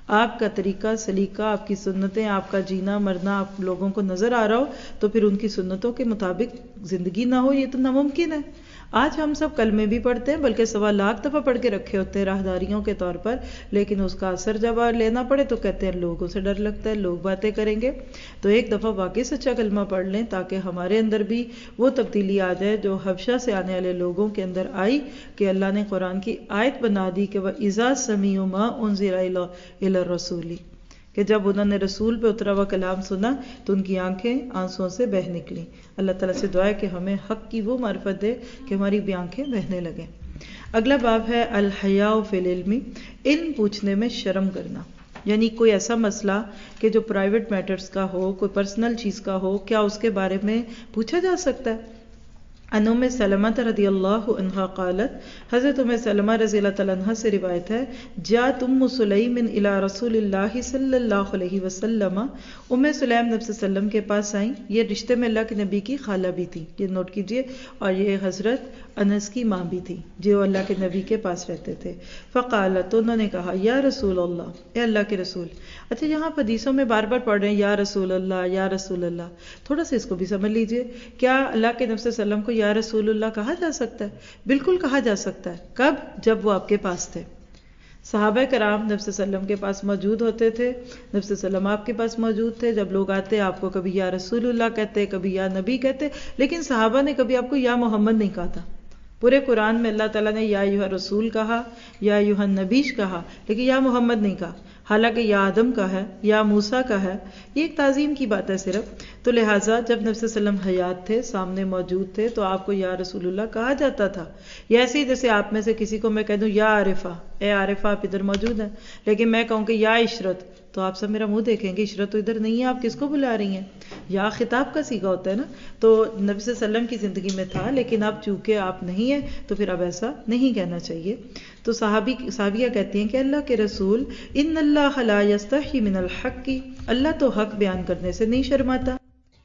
آپ کا طریقہ سلیقہ، آپ کی سنتیں، آپ کا جینا مرنا آپ لوگوں کو نظر آ رہا ہو تو پھر ان کی سنتوں کے مطابق زندگی نہ ہو، یہ تو ناممکن ہے۔ آج ہم سب کلمے بھی پڑھتے ہیں، بلکہ 1,00,000 دفعہ پڑھ کے رکھے ہوتے ہیں راہداریوں کے طور پر، لیکن اس کا اثر جب لینا پڑے تو کہتے ہیں لوگوں سے ڈر لگتا ہے، لوگ باتیں کریں گے۔ تو ایک دفعہ واقعی سچا کلمہ پڑھ لیں تاکہ ہمارے اندر بھی وہ تبدیلی آ جائے جو حبشہ سے آنے والے لوگوں کے اندر آئی، کہ اللہ نے قرآن کی آیت بنا دی کہ وَإِذَا سَمِعُوا مَا أُنزِلَ إِلَى الرَّسُولِ، کہ جب انہوں نے رسول پہ اترا ہوا کلام سنا تو ان کی آنکھیں آنسوؤں سے بہہ نکلیں۔ اللہ تعالیٰ سے دعا ہے کہ ہمیں حق کی وہ معرفت دے کہ ہماری بھی آنکھیں بہنے لگیں۔ اگلا باب ہے الحیاء فی العلم، علم پوچھنے میں شرم کرنا، یعنی کوئی ایسا مسئلہ کہ جو پرائیویٹ میٹرز کا ہو، کوئی پرسنل چیز کا ہو، کیا اس کے بارے میں پوچھا جا سکتا ہے؟ ان ام سلمہ رضی اللہ عنہا قالت، حضرت ام سلمہ رضی اللہ تعالیٰ عنہ سے روایت ہے، جاءت ام سلیم الی رسول اللہ صلی اللہ علیہ وسلم، ام سلیم نبی صلی اللہ علیہ وسلم کے پاس آئیں۔ یہ رشتے میں اللہ کے نبی کی خالہ بھی تھی، یہ نوٹ کیجئے، اور یہ حضرت انس کی ماں بھی تھی جو اللہ کے نبی کے پاس رہتے تھے۔ فقالت، تو انہوں نے کہا، یا رسول اللہ، اے اللہ کے رسول۔ اچھا، یہاں حدیثوں میں بار بار پڑھ رہے ہیں یا رسول اللہ یا رسول اللہ، تھوڑا سا اس کو بھی سمجھ لیجئے، کیا اللہ کے نبی صلی اللہ علیہ وسلم کو یا رسول اللہ کہا جا سکتا ہے؟ بالکل کہا جا سکتا ہے۔ کب؟ جب وہ آپ کے پاس تھے۔ صحابہ کرام نبی صلی اللہ علیہ وسلم کے پاس موجود ہوتے تھے، نبی صلی اللہ علیہ وسلم آپ کے پاس موجود تھے، جب لوگ آتے آپ کو کبھی یا رسول اللہ کہتے، کبھی یا نبی کہتے، لیکن صحابہ نے کبھی آپ کو یا محمد نہیں کہا تھا۔ پورے قرآن میں اللہ تعالیٰ نے یا ایھا رسول کہا، یا ایھا نبیش کہا، لیکن یا محمد نہیں کہا، حالانکہ یا آدم کا ہے، یا موسیٰ کا ہے، یہ ایک تعظیم کی بات ہے صرف۔ تو لہٰذا جب نبی صلی اللہ علیہ وسلم حیات تھے، سامنے موجود تھے، تو آپ کو یا رسول اللہ کہا جاتا تھا۔ یہ ایسے ہی جیسے آپ میں سے کسی کو میں کہہ دوں یا عارفہ، اے عارفہ آپ ادھر موجود ہیں، لیکن میں کہوں کہ یا عشرت، تو آپ سب میرا منہ دیکھیں گے، عشرت تو ادھر نہیں ہے، آپ کس کو بلا رہی ہیں؟ یا خطاب کا صیغہ ہوتا ہے نا۔ تو نبی صلی اللہ علیہ وسلم کی زندگی میں تھا، لیکن اب چونکہ آپ نہیں ہیں تو پھر اب ایسا نہیں کہنا چاہیے۔ تو صحابیہ کہتی ہیں کہ اللہ کے رسول، ان اللہ لا یستحی من الحق، اللہ تو حق بیان کرنے سے نہیں شرماتا۔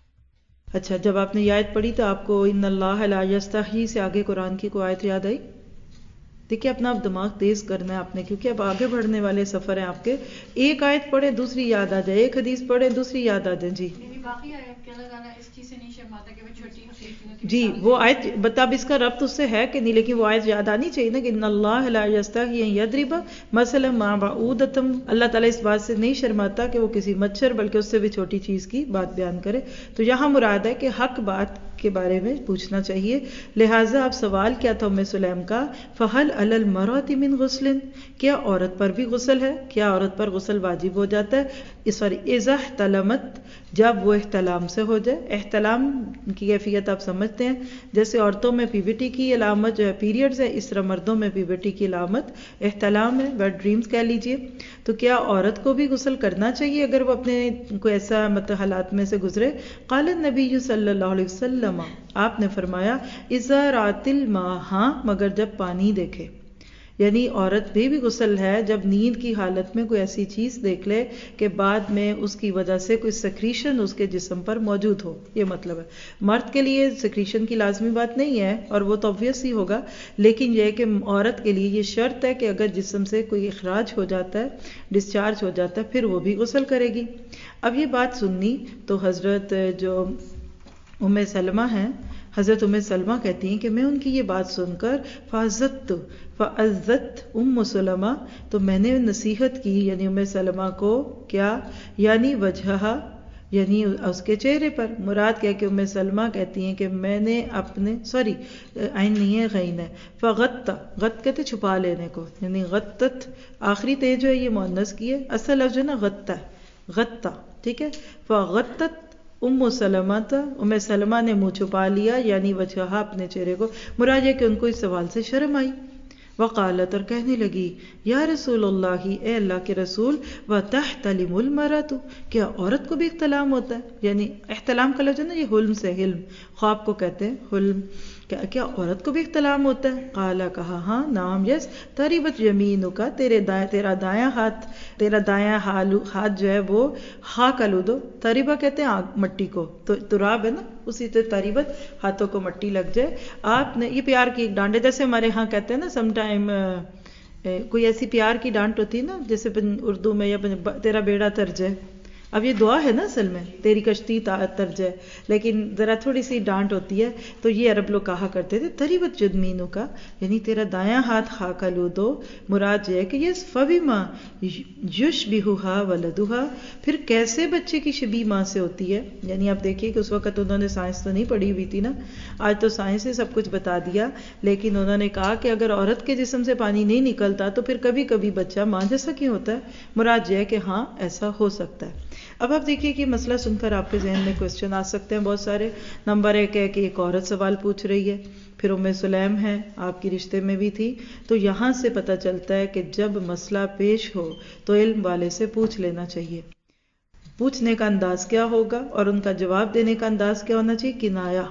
اچھا، جب آپ نے یہ آیت پڑھی تو آپ کو ان اللہ لا یستحی سے آگے قرآن کی کوئی آیت یاد آئی؟ دیکھیے اپنا اب دماغ تیز کرنا ہے آپ نے، کیونکہ اب آگے بڑھنے والے سفر ہیں آپ کے۔ ایک آیت پڑھیں دوسری یاد آ جائے، ایک حدیث پڑھیں دوسری یاد آ جائے۔ جی جی، وہ آیت بتا، اب اس کا ربط اس سے ہے کہ نہیں، لیکن وہ آیت یاد آنی چاہیے نا کہ ان اللہ لا یستحی ان یضرب مثلا ما بعودۃ، اللہ تعالیٰ اس بات سے نہیں شرماتا کہ وہ کسی مچھر بلکہ اس سے بھی چھوٹی چیز کی بات بیان کرے۔ تو یہاں مراد ہے کہ حق بات کے بارے میں پوچھنا چاہیے۔ لہٰذا اب سوال کیا تھا ام سلیم کا، فہل علی المرأۃ من غسل، کیا عورت پر بھی غسل ہے؟ کیا عورت پر غسل واجب ہو جاتا ہے؟ اذا احتلمت، جب وہ احتلام سے ہو جائے۔ احتلام کی کیفیت آپ سمجھتے ہیں، جیسے عورتوں میں پیوبرٹی کی علامت جو ہے پیریڈز ہے، اس طرح مردوں میں پیوبرٹی کی علامت احتلام ہے، ویٹ ڈریمز کہہ لیجئے۔ تو کیا عورت کو بھی غسل کرنا چاہیے اگر وہ اپنے کوئی ایسا حالات میں سے گزرے؟ قال النبی صلی اللہ علیہ وسلم، آپ نے فرمایا، اذا رأت الماء، ہاں مگر جب پانی دیکھے۔ یعنی عورت بھی غسل ہے جب نیند کی حالت میں کوئی ایسی چیز دیکھ لے کہ بعد میں اس کی وجہ سے کوئی سیکریشن اس کے جسم پر موجود ہو، یہ مطلب ہے۔ مرد کے لیے سیکریشن کی لازمی بات نہیں ہے، اور وہ تو obvious ہی ہوگا، لیکن یہ کہ عورت کے لیے یہ شرط ہے کہ اگر جسم سے کوئی اخراج ہو جاتا ہے، ڈسچارج ہو جاتا ہے، پھر وہ بھی غسل کرے گی۔ اب یہ بات سننی تو حضرت جو ام سلمہ ہیں، حضرت ام سلمہ کہتی ہیں کہ میں ان کی یہ بات سن کر فعزت ام سلمہ، تو میں نے نصیحت کی، یعنی ام سلمہ کو، کیا؟ یعنی وجہہ، یعنی اس کے چہرے پر۔ مراد کیا کہ ام سلمہ کہتی ہیں کہ میں نے اپنے، سوری عین نہیں ہے غین ہے، فغت، غت کہتے چھپا لینے کو، یعنی غتت، آخری تے جو ہے یہ مؤنث کی ہے، اصل لفظ جو ہے نا غتہ، غتہ، ٹھیک ہے۔ فغتت ام سلمہ نے منہ چھپا لیا، یعنی وجہہ، اپنے چہرے کو۔ مراد یہ کہ ان کو اس سوال سے شرم آئی۔ وقالت، اور کہنے لگی، یا رسول اللہ، اے اللہ کے رسول، وتحتلم المرأۃ، کیا عورت کو بھی احتلام ہوتا ہے؟ یعنی احتلام کا لفظ ہے نا یہ حلم سے، حلم خواب کو کہتے ہیں، حلم، کیا عورت کو بھی احتلام ہوتا ہے؟ قال، کہا، ہاں، نام، یس، تریبت یمینک، تیرا دایاں ہاتھ جو ہے وہ خاک آلودو، تریبہ کہتے ہیں مٹی کو، تو تراب ہے نا، اسی طرح تریبت، ہاتھوں کو مٹی لگ جائے۔ آپ نے یہ پیار کی ایک ڈانڈے، جیسے ہمارے ہاں کہتے ہیں نا سم ٹائم کوئی ایسی پیار کی ڈانٹ ہوتی ہے نا، جیسے اردو میں یا تیرا بیڑا ترج ہے، اب یہ دعا ہے نا اصل میں، تیری کشتی ترج ہے، لیکن ذرا تھوڑی سی ڈانٹ ہوتی ہے، تو یہ عرب لوگ کہا کرتے تھے تریبت جدمینو کا، یعنی تیرا دایاں ہاتھ خاک آلودو، مراد یہ ہے کہ یہ فبما یشبہھا ولدھا، پھر کیسے بچے کی شبیہ ماں سے ہوتی ہے. یعنی آپ دیکھیے کہ اس وقت انہوں نے سائنس تو نہیں پڑھی ہوئی تھی نا، آج تو سائنس نے سب کچھ بتا دیا، لیکن انہوں نے کہا کہ اگر عورت کے جسم سے پانی نہیں نکلتا تو پھر کبھی کبھی بچہ ماں جیسا کیوں ہوتا ہے. مراد یہ ہے کہ ہاں ایسا ہو سکتا ہے. اب آپ دیکھیے کہ مسئلہ سن کر آپ کے ذہن میں کوسچن آ سکتے ہیں بہت سارے. نمبر 1 ہے کہ ایک عورت سوال پوچھ رہی ہے، پھر ام سلیم ہے، آپ کی رشتے میں بھی تھی، تو یہاں سے پتہ چلتا ہے کہ جب مسئلہ پیش ہو تو علم والے سے پوچھ لینا چاہیے. پوچھنے کا انداز کیا ہوگا اور ان کا جواب دینے کا انداز کیا ہونا چاہیے؟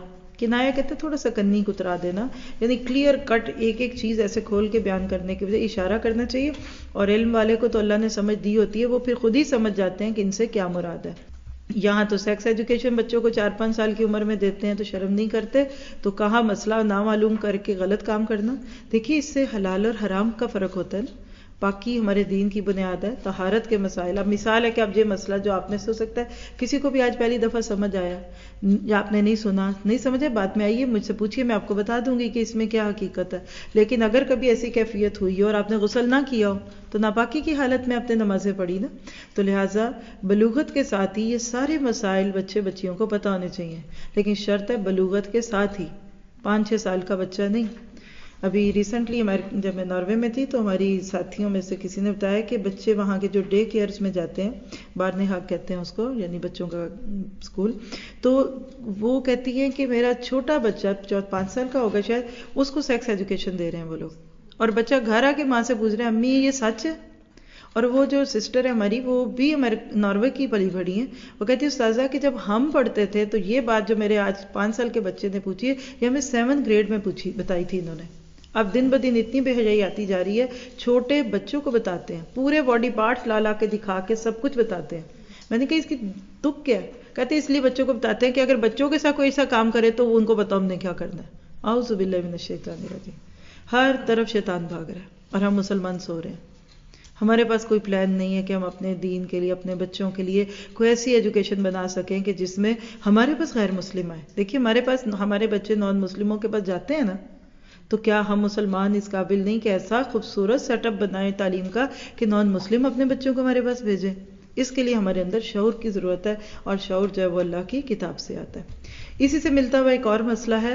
کنایا کہتے ہیں تھوڑا سا کنی کترا دینا، یعنی کلیئر کٹ ایک ایک چیز ایسے کھول کے بیان کرنے کے بجائے اشارہ کرنا چاہیے. اور علم والے کو تو اللہ نے سمجھ دی ہوتی ہے، وہ پھر خود ہی سمجھ جاتے ہیں کہ ان سے کیا مراد ہے. یہاں تو سیکس ایجوکیشن بچوں کو 4-5 سال کی عمر میں دیتے ہیں تو شرم نہیں کرتے، تو کہاں مسئلہ نامعلوم کر کے غلط کام کرنا. دیکھیے اس سے حلال اور حرام کا فرق ہوتا ہے نا. پاکی ہمارے دین کی بنیاد ہے، طہارت کے مسائل. اب مثال ہے کہ اب یہ مسئلہ جو آپ میں سے ہو سکتا ہے کسی کو بھی آج پہلی دفعہ سمجھ آیا یا آپ نے نہیں سنا، نہیں سمجھا، بعد میں آئیے مجھ سے پوچھیے، میں آپ کو بتا دوں گی کہ اس میں کیا حقیقت ہے. لیکن اگر کبھی ایسی کیفیت ہوئی اور آپ نے غسل نہ کیا ہو تو ناپاکی کی حالت میں آپ نے نمازیں پڑھی نا. تو لہٰذا بلوغت کے ساتھ ہی یہ سارے مسائل بچیوں کو پتہ ہونے چاہیے، لیکن شرط ہے بلوغت کے ساتھ ہی، 5-6 سال کا بچہ نہیں. ابھی ریسنٹلی جب میں ناروے میں تھی تو ہماری ساتھیوں میں سے کسی نے بتایا کہ بچے وہاں کے جو ڈے کیئرز میں جاتے ہیں، بارنہاگ کہتے ہیں اس کو، یعنی بچوں کا اسکول، تو وہ کہتی ہیں کہ میرا چھوٹا بچہ 5 سال کا ہوگا شاید، اس کو سیکس ایجوکیشن دے رہے ہیں وہ لوگ، اور بچہ گھر آ کے ماں سے پوچھ رہے ہیں امی یہ سچ ہے. اور وہ جو سسٹر ہے ہماری، وہ بھی ہمارے ناروے کی پلی بڑھی ہیں، وہ کہتی ہے استاذہ کہ جب ہم پڑھتے تھے تو یہ بات جو میرے آج 5 سال کے بچے نے پوچھی ہے یہ ہمیں 7 گریڈ میں بتائی تھی انہوں نے. اب دن بدن اتنی بے حیائی آتی جا رہی ہے، چھوٹے بچوں کو بتاتے ہیں، پورے باڈی پارٹس لا کے دکھا کے سب کچھ بتاتے ہیں. میں نے کہا اس کی تک کیا ہے؟ کہتے ہیں اس لیے بچوں کو بتاتے ہیں کہ اگر بچوں کے ساتھ کوئی ایسا کام کرے تو وہ ان کو بتاؤ ہم نے کیا کرنا ہے. اعوذ باللہ من الشیطان الرجیم. ہر طرف شیطان بھاگ رہا ہے اور ہم مسلمان سو رہے ہیں. ہمارے پاس کوئی پلان نہیں ہے کہ ہم اپنے دین کے لیے، اپنے بچوں کے لیے کوئی ایسی ایجوکیشن بنا سکیں کہ جس میں ہمارے پاس غیر مسلم آئے. دیکھیے ہمارے بچے نان مسلموں کے پاس جاتے ہیں نا، تو کیا ہم مسلمان اس قابل نہیں کہ ایسا خوبصورت سیٹ اپ بنائیں تعلیم کا کہ نان مسلم اپنے بچوں کو ہمارے پاس بھیجیں؟ اس کے لیے ہمارے اندر شعور کی ضرورت ہے، اور شعور جو ہے وہ اللہ کی کتاب سے آتا ہے. اسی سے ملتا ہوا ایک اور مسئلہ ہے،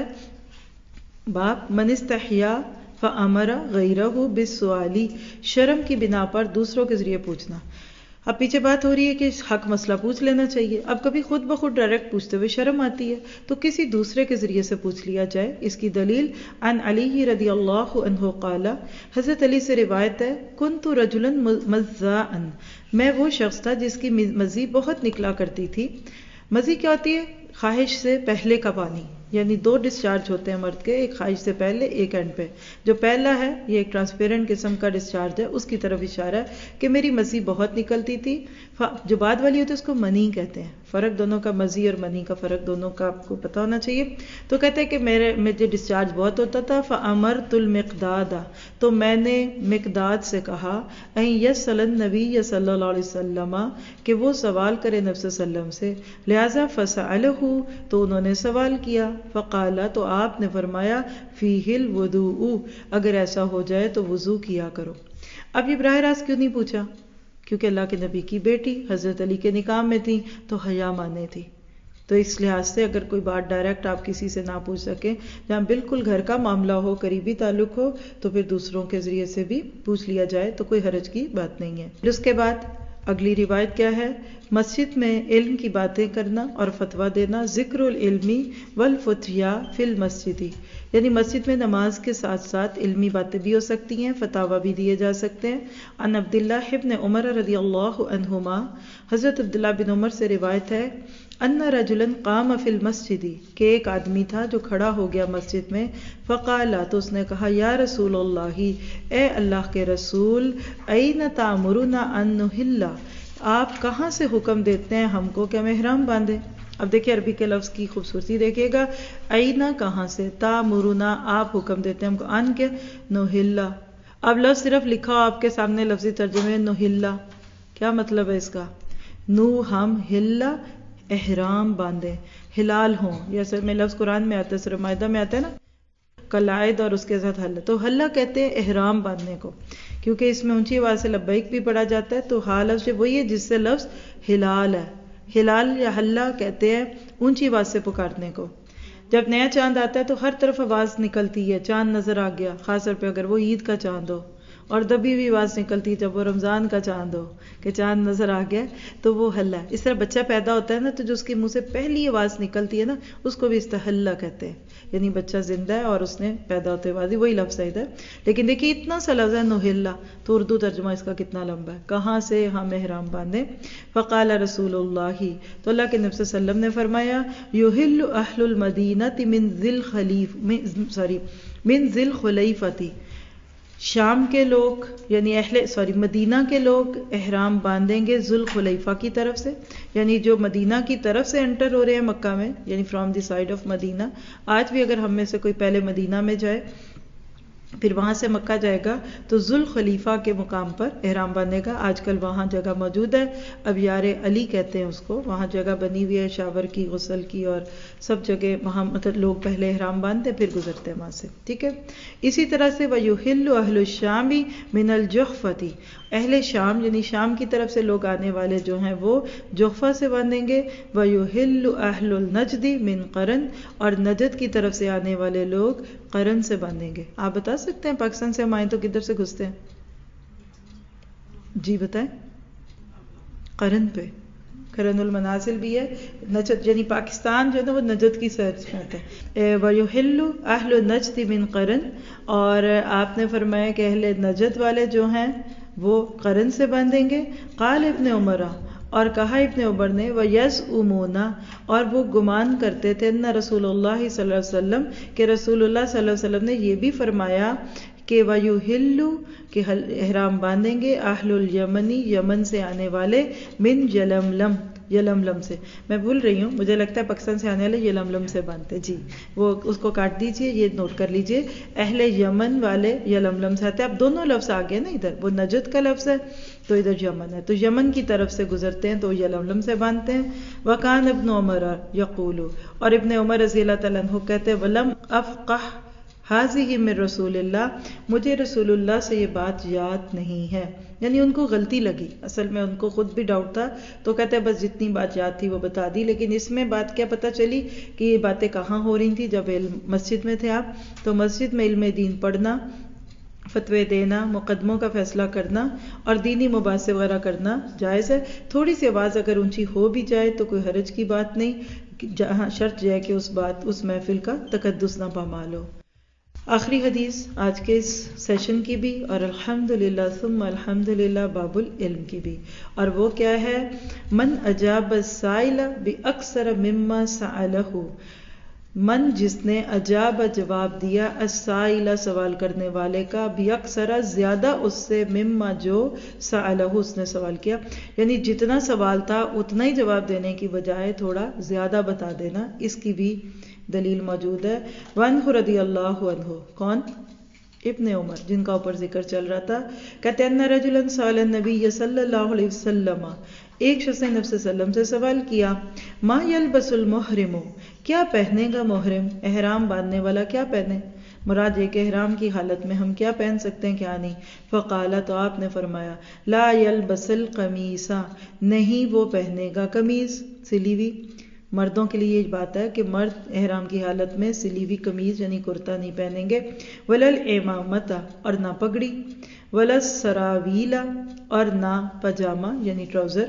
باب من استحیا فامر غیرہ بالسؤال، شرم کی بنا پر دوسروں کے ذریعے پوچھنا. اب پیچھے بات ہو رہی ہے کہ حق مسئلہ پوچھ لینا چاہیے. اب کبھی خود بخود ڈائریکٹ پوچھتے ہوئے شرم آتی ہے تو کسی دوسرے کے ذریعے سے پوچھ لیا جائے. اس کی دلیل عن علی رضی اللہ عنہ قال، حضرت علی سے روایت ہے، کنت رجلا مزاء، میں وہ شخص تھا جس کی مزی بہت نکلا کرتی تھی. مزی کیا ہوتی ہے؟ خواہش سے پہلے کا پانی، یعنی 2 ڈسچارج ہوتے ہیں مرد کے، ایک خواہش سے پہلے ایک اینڈ پہ. جو پہلا ہے یہ ایک ٹرانسپیرنٹ قسم کا ڈسچارج ہے، اس کی طرف اشارہ ہے کہ میری مزی بہت نکلتی تھی. جو بعد والی ہوتی ہے اس کو منی کہتے ہیں. فرق دونوں کا، مزی اور منی کا فرق دونوں کا آپ کو پتہ ہونا چاہیے. تو کہتے ہیں کہ مجھے ڈسچارج بہت ہوتا تھا. فامرت المقداد، تو میں نے مقداد سے کہا، ان یسأل النبی صلی اللہ علیہ وسلم، کہ وہ سوال کرے نبی صلی اللہ علیہ وسلم سے. لہذا فسألہ، تو انہوں نے سوال کیا. فقال، تو آپ نے فرمایا، فیہ الوضوء، اگر ایسا ہو جائے تو وضو کیا کرو. اب یہ براہ راست کیوں نہیں پوچھا؟ کیونکہ اللہ کے نبی کی بیٹی حضرت علی کے نکاح میں تھی تو حیا مانے تھی. تو اس لحاظ سے اگر کوئی بات ڈائریکٹ آپ کسی سے نہ پوچھ سکیں، جہاں بالکل گھر کا معاملہ ہو، قریبی تعلق ہو، تو پھر دوسروں کے ذریعے سے بھی پوچھ لیا جائے تو کوئی حرج کی بات نہیں ہے. پھر اس کے بعد اگلی روایت کیا ہے؟ مسجد میں علم کی باتیں کرنا اور فتویٰ دینا. ذکر العلمی والفتیا فی المسجد، یعنی مسجد میں نماز کے ساتھ ساتھ علمی باتیں بھی ہو سکتی ہیں، فتاوی بھی دیے جا سکتے ہیں. عن عبداللہ ابن عمر رضی اللہ عنہما، حضرت عبداللہ بن عمر سے روایت ہے، ان رجلا قام فی المسجد، کہ ایک آدمی تھا جو کھڑا ہو گیا مسجد میں. فقال، تو اس نے کہا، یا رسول اللہ، اے اللہ کے رسول، این تامرنا ان نحل، آپ کہاں سے حکم دیتے ہیں ہم کو کہ ہم احرام باندھیں؟ اب دیکھیں عربی کے لفظ کی خوبصورتی دیکھیے گا. اینا کہاں سے، تامرنا آپ حکم دیتے ہیں ہم کو، ان کے نحل اب لفظ صرف لکھا ہو آپ کے سامنے لفظی ترجمے نوہلا، کیا مطلب ہے اس کا؟ نو ہم ہلا احرام باندھیں، ہلال ہوں، یہ اصل میں لفظ قرآن میں آتا ہے، سورہ مائدہ میں آتا ہے نا قلائد اور اس کے ساتھ حلہ، تو حلہ کہتے ہیں احرام باندھنے کو، کیونکہ اس میں اونچی آواز سے لبیک بھی پڑھا جاتا ہے، تو ہا لفظ وہی ہے جس سے لفظ ہلال ہے، ہلال یا حلہ کہتے ہیں اونچی آواز سے پکارنے کو۔ جب نیا چاند آتا ہے تو ہر طرف آواز نکلتی ہے، چاند نظر آ گیا، خاص طور پہ اگر وہ عید کا چاند ہو، اور دبی ہوئی آواز نکلتی ہے جب وہ رمضان کا چاند ہو کہ چاند نظر آ گیا، تو وہ حلہ ہے۔ اس طرح بچہ پیدا ہوتا ہے نا، تو جو اس کے منہ سے پہلی آواز نکلتی ہے نا، اس کو بھی استحلہ کہتے ہیں، یعنی بچہ زندہ ہے اور اس نے پیدا ہوتے آواز، وہی لفظ ہے ادھر۔ لیکن دیکھیے اتنا سا لفظ ہے نوہلا، تو اردو ترجمہ اس کا کتنا لمبا ہے، کہاں سے ہم احرام باندھیں؟ فقال رسول اللہ، تو اللہ کے نبی صلی اللہ علیہ وسلم نے فرمایا، یحل اہل المدینہ من ذی الخلیفۃ، شام کے لوگ یعنی مدینہ کے لوگ احرام باندھیں گے ذو الخلیفہ کی طرف سے، یعنی جو مدینہ کی طرف سے انٹر ہو رہے ہیں مکہ میں، یعنی from the side of Medina. آج بھی اگر ہم میں سے کوئی پہلے مدینہ میں جائے پھر وہاں سے مکہ جائے گا تو ذو الخلیفہ کے مقام پر احرام باندھے گا۔ آج کل وہاں جگہ موجود ہے، اب یار علی کہتے ہیں اس کو، وہاں جگہ بنی ہوئی ہے شاور کی، غسل کی، اور سب جگہ وہاں مطلب لوگ پہلے احرام باندھتے پھر گزرتے ہیں وہاں سے، ٹھیک ہے۔ اسی طرح سے وَيُحِلُّ أَهْلُ الشَّامِ مِنَ الْجُحْفَةِ، اہل شام یعنی شام کی طرف سے لوگ آنے والے جو ہیں وہ جحفہ سے باندھیں گے۔ وَيُحِلُّ أَهْلُ النَّجْدِ مِنْ قَرْن، اور نجد کی طرف سے آنے والے لوگ قرن سے باندھیں گے۔ آپ بتا سکتے ہیں پاکستان سے ہم آئیں تو کدھر سے گھستے ہیں؟ جی بتائیں۔ قرن پہ، قرن المنازل بھی ہے، نجد یعنی پاکستان جو ہے نا وہ نجد کی سائڈ سے آتا ہے۔ وَيُحِلُّ أَهْلُ النَّجْدِ مِنْ قَرْن، اور آپ نے فرمایا کہ اہل نجد والے جو ہیں وہ قرن سے باندھیں گے۔ قال ابن عمر، اور کہا ابن عمر نے، وَيَزْعُمُونَ، اور وہ گمان کرتے تھے، ان رسول اللہ صلی اللہ علیہ وسلم، کہ رسول اللہ صلی اللہ علیہ وسلم نے یہ بھی فرمایا کہ وَيُحِلُّ، کہ احرام باندھیں گے، اہل الیمنی، یمن سے آنے والے، من یلملم، یلملم سے، میں بھول رہی ہوں، مجھے لگتا ہے پاکستان سے آنے والے یلملم سے باندھتے، جی وہ اس کو کاٹ دیجئے، یہ نوٹ کر لیجئے، اہل یمن والے یلملم سے آتے ہیں۔ اب دونوں لفظ آگئے نا، ادھر وہ نجد کا لفظ ہے تو ادھر یمن ہے، تو یمن کی طرف سے گزرتے ہیں تو یلملم سے باندھتے ہیں۔ وکان ابن عمر یقول، اور ابن عمر رضی اللہ تعالیٰ عنہ کہتے ہیں، ولم افقہ حاضی من رسول اللہ، مجھے رسول اللہ سے یہ بات یاد نہیں ہے، یعنی ان کو غلطی لگی، اصل میں ان کو خود بھی ڈاؤٹ تھا، تو کہتے ہیں بس جتنی بات یاد تھی وہ بتا دی، لیکن اس میں بات کیا پتہ چلی کہ یہ باتیں کہاں ہو رہی تھی؟ جب مسجد میں تھے آپ، تو مسجد میں علم دین پڑھنا، فتوے دینا، مقدموں کا فیصلہ کرنا اور دینی مباحثے وغیرہ کرنا جائز ہے۔ تھوڑی سی آواز اگر اونچی ہو بھی جائے تو کوئی حرج کی بات نہیں، جہاں شرط یہ ہے کہ اس محفل کا تقدس نہ پامال ہو۔ آخری حدیث آج کے اس سیشن کی بھی، اور الحمدللہ ثم الحمدللہ باب العلم کی بھی، اور وہ کیا ہے؟ من اجاب السائل باکثر مما سألہ، من جس نے اجاب جواب دیا، السائل سوال کرنے والے کا، باکثر زیادہ اس سے، مما جو، سألہ اس نے سوال کیا، یعنی جتنا سوال تھا اتنا ہی جواب دینے کی بجائے تھوڑا زیادہ بتا دینا، اس کی بھی دلیل موجود ہے۔ وعنہ رضی اللہ عنہ، کون؟ ابن عمر، جن کا اوپر ذکر چل رہا تھا، کہتے ہیں ان رجلا سأل النبی صلی اللہ علیہ وسلم، ایک شخص نے نبی صلی اللہ علیہ وسلم سے سوال کیا، ما یلبس المحرم، کیا پہنے گا محرم، احرام باندھنے والا کیا پہنے؟ مراد یہ کہ احرام کی حالت میں ہم کیا پہن سکتے ہیں کیا نہیں؟ فقال، تو آپ نے فرمایا، لا یلبس القمیص، نہیں وہ پہنے گا قمیض سلی ہوئی۔ مردوں کے لیے یہ بات ہے کہ مرد احرام کی حالت میں سلی ہوئی قمیض یعنی کرتا نہیں پہنیں گے، ولل امامت، اور نہ پگڑی، ولل سراویل، اور نہ پجامہ یعنی ٹراؤزر،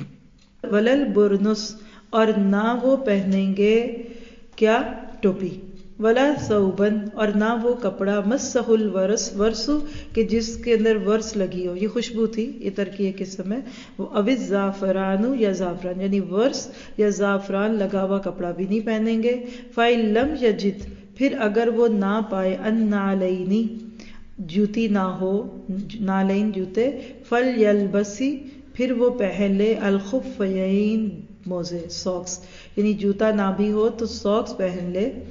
ولل برنس، اور نہ وہ پہنیں گے کیا؟ ٹوپی، ولا ثوبن، اور نہ وہ کپڑا، مسہ الورس، ورسو کہ جس کے اندر ورس لگی ہو، یہ خوشبو تھی، یہ ترکی ہے کس سمے، وہ اوز زعفران، یا زعفران یعنی ورس یا زعفران لگا ہوا کپڑا بھی نہیں پہنیں گے۔ فَإِن لَمْ يَجِدْ، پھر اگر وہ نہ پائے، النَّعْلَيْنِ، جوتی نہ ہو، نالین جوتے، فَلْيَلْبَسِ، پھر وہ پہن لے، الخفین، موزے، ساکس، یعنی جوتا نہ بھی ہو تو ساکس پہن لے،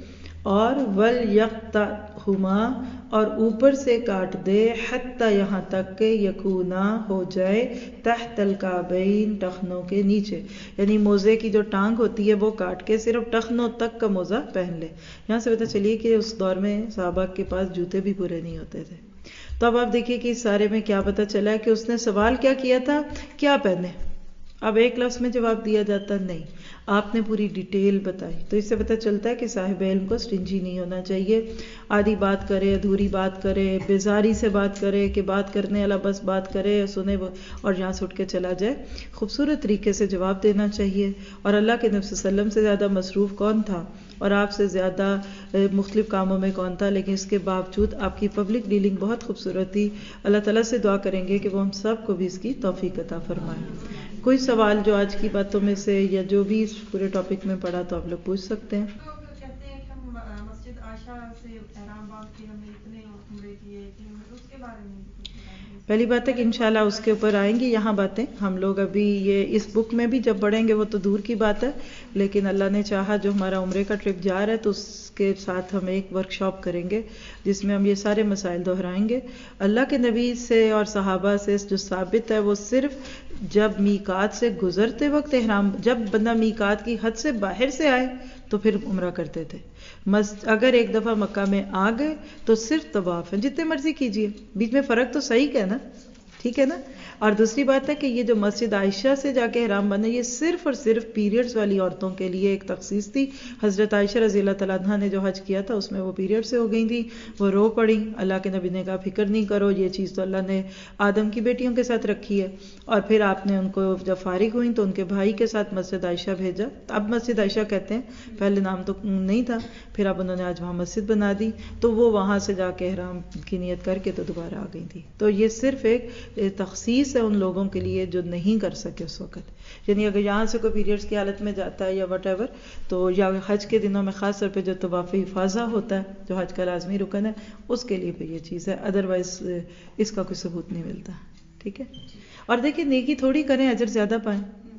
اور وَلْيَقْطَعْهُمَا اور اوپر سے کاٹ دے حتیٰ یہاں تک کہ یکونا ہو جائے تحت الکعبین ٹخنوں کے نیچے، یعنی موزے کی جو ٹانگ ہوتی ہے وہ کاٹ کے صرف ٹخنوں تک کا موزہ پہن لے۔ یہاں سے پتہ چلیے کہ اس دور میں صحابہ کے پاس جوتے بھی پورے نہیں ہوتے تھے۔ تو اب آپ دیکھیے کہ اس سارے میں کیا پتہ چلا کہ اس نے سوال کیا کیا تھا، کیا پہنے؟ اب ایک لفظ میں جواب دیا جاتا نہیں، آپ نے پوری ڈیٹیل بتائی۔ تو اس سے پتہ چلتا ہے کہ صاحب علم کو سٹنجی نہیں ہونا چاہیے، آدھی بات کرے، ادھوری بات کرے، بیزاری سے بات کرے کہ بات کرنے والا بس بات کرے سنے اور یہاں سے اٹھ کے چلا جائے۔ خوبصورت طریقے سے جواب دینا چاہیے۔ اور اللہ کے نبی صلی اللہ علیہ وسلم سے زیادہ مصروف کون تھا اور آپ سے زیادہ مختلف کاموں میں کون تھا، لیکن اس کے باوجود آپ کی پبلک ڈیلنگ بہت خوبصورت تھی۔ اللہ تعالیٰ سے دعا کریں گے کہ وہ ہم سب کو بھی اس کی توفیق عطا فرمائے۔ کوئی سوال جو آج کی باتوں میں سے یا جو بھی اس پورے ٹاپک میں پڑھا تو آپ لوگ پوچھ سکتے ہیں۔ تو کہتے ہیں کہ ہم مسجد عائشہ سے احرام باندھ کے ہمیں اتنے عمرے کیے، اس کے بارے میں پہلی بات ہے کہ انشاءاللہ اس کے اوپر آئیں گی یہاں باتیں، ہم لوگ ابھی یہ اس بک میں بھی جب پڑھیں گے وہ تو دور کی بات ہے، لیکن اللہ نے چاہا جو ہمارا عمرے کا ٹرپ جا رہا ہے تو اس کے ساتھ ہم ایک ورکشاپ کریں گے جس میں ہم یہ سارے مسائل دہرائیں گے۔ اللہ کے نبی سے اور صحابہ سے جو ثابت ہے وہ صرف جب میقات سے گزرتے وقت احرام، جب بندہ میقات کی حد سے باہر سے آئے تو پھر عمرہ کرتے تھے۔ اگر ایک دفعہ مکہ میں آ گئے تو صرف طواف ہے، جتنے مرضی کیجئے، بیچ میں فرق تو صحیح کہ نا، ٹھیک ہے نا۔ اور دوسری بات ہے کہ یہ جو مسجد عائشہ سے جا کے احرام باندھنا یہ صرف اور صرف پیریڈز والی عورتوں کے لیے ایک تخصیص تھی۔ حضرت عائشہ رضی اللہ تعالیٰ عنہا نے جو حج کیا تھا اس میں وہ پیریڈ سے ہو گئی تھی، وہ رو پڑی، اللہ کے نبی نے کہا فکر نہیں کرو، یہ چیز تو اللہ نے آدم کی بیٹیوں کے ساتھ رکھی ہے۔ اور پھر آپ نے ان کو جب فارغ ہوئیں تو ان کے بھائی کے ساتھ مسجد عائشہ بھیجا، اب مسجد عائشہ کہتے ہیں، پہلے نام تو نہیں تھا، پھر اب انہوں نے آج وہاں مسجد بنا دی، تو وہ وہاں سے جا کے احرام کی نیت کر کے تو دوبارہ آ گئی تھی۔ تو یہ صرف ایک تخصیص ہے ان لوگوں کے لیے جو نہیں کر سکے اس وقت، یعنی اگر یہاں سے کوئی پیریڈز کی حالت میں جاتا ہے یا وٹ ایور، تو یا حج کے دنوں میں خاص طور پہ جو طواف افاضہ ہوتا ہے جو حج کا لازمی رکن ہے اس کے لیے پھر یہ چیز ہے، ادروائز اس کا کوئی ثبوت نہیں ملتا، ٹھیک ہے۔ اور دیکھیں نیکی تھوڑی کریں اجر زیادہ پائیں،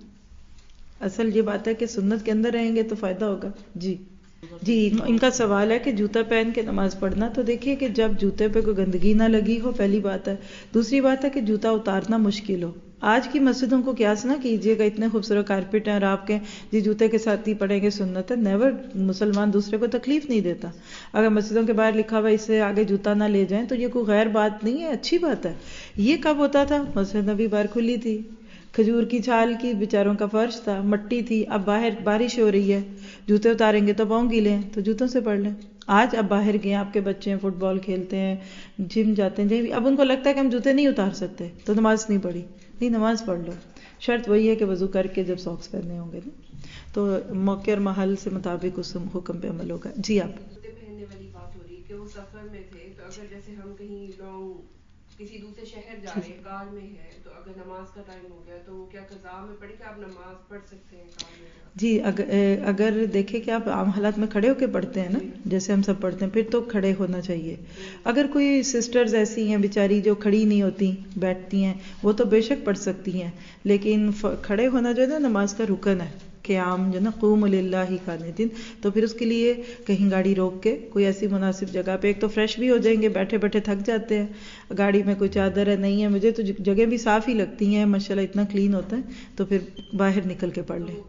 اصل یہ بات ہے کہ سنت کے اندر رہیں گے تو فائدہ ہوگا۔ جی ان کا سوال ہے کہ جوتا پہن کے نماز پڑھنا، تو دیکھیے کہ جب جوتے پہ کوئی گندگی نہ لگی ہو، پہلی بات ہے۔ دوسری بات ہے کہ جوتا اتارنا مشکل ہو۔ آج کی مسجدوں کو قیاس نہ کیجیے گا، اتنے خوبصورت کارپیٹ ہیں اور آپ کے جی جوتے کے ساتھ ہی پڑھیں گے سنت ہے، نیور، مسلمان دوسرے کو تکلیف نہیں دیتا۔ اگر مسجدوں کے باہر لکھا ہوا اس سے آگے جوتا نہ لے جائیں تو یہ کوئی غیر بات نہیں ہے، اچھی بات ہے۔ یہ کب ہوتا تھا؟ مسجد نبی باہر کھلی تھی، کھجور کی چھال کی، بیچاروں کا فرش تھا، مٹی تھی، اب باہر بارش ہو رہی ہے، جوتے اتاریں گے تو پاؤں گیلے ہیں تو جوتوں سے پڑھ لیں۔ آج اب باہر گئے، آپ کے بچے ہیں فٹ بال کھیلتے ہیں، جم جاتے ہیں، اب ان کو لگتا ہے کہ ہم جوتے نہیں اتار سکتے تو نماز نہیں پڑھی، نہیں نماز پڑھ لو، شرط وہی ہے کہ وضو کر کے جب ساکس پہنے ہوں گے نا، تو موقع اور محل سے مطابق اس حکم پہ عمل ہوگا۔ جی آپ پہننے والی بات ہو رہی ہے کہ وہ سفر میں تھے، تو اگر جیسے ہم کہیں لانگ کسی دوسرے شہر جا رہے ہیں، کار میں ہے، تو اگر نماز کا ٹائم ہو گیا تو وہ کیا قضا میں پڑے کہ آپ نماز پڑھ سکتے ہیں کار میں؟ جی اگر دیکھیں کہ آپ عام حالات میں کھڑے ہو کے پڑھتے ہیں نا، جیسے ہم سب پڑھتے ہیں، پھر تو کھڑے ہونا چاہیے۔ اگر کوئی سسٹرز ایسی ہیں بیچاری جو کھڑی نہیں ہوتی، بیٹھتی ہیں، وہ تو بے شک پڑھ سکتی ہیں، لیکن کھڑے ہونا جو ہے نا نماز کا رکن ہے، قیام جو نا قوم للہ قانتین، تو پھر اس کے لیے کہیں گاڑی روک کے کوئی ایسی مناسب جگہ پہ، ایک تو فریش بھی ہو جائیں گے، بیٹھے بیٹھے تھک جاتے ہیں، گاڑی میں کوئی چادر ہے نہیں ہے، مجھے تو جگہ بھی صاف ہی لگتی ہیں ماشاءاللہ، اتنا کلین ہوتا ہے، تو پھر باہر نکل کے پڑھ لیں۔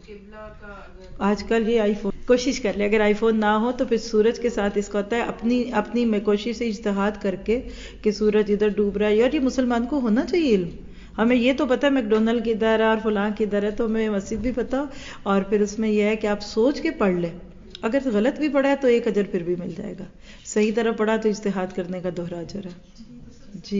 آج کل یہ آئی فون، کوشش کر لیں، اگر آئی فون نہ ہو تو پھر سورج کے ساتھ اس کا ہوتا ہے اپنی میں کوشش سے اجتہاد کر کے کہ سورج ادھر ڈوب رہا ہے، یار یہ مسلمان کو ہونا چاہیے علم، ہمیں یہ تو پتہ ہے میکڈونلڈ کدھر ہے اور فلاں کدھر ہے، تو ہمیں مسجد بھی پتہ، اور پھر اس میں یہ ہے کہ آپ سوچ کے پڑھ لیں، اگر غلط بھی پڑھا ہے تو ایک اجر پھر بھی مل جائے گا، صحیح طرح پڑھا تو اجتہاد کرنے کا دوہرا اجر ہے۔ جی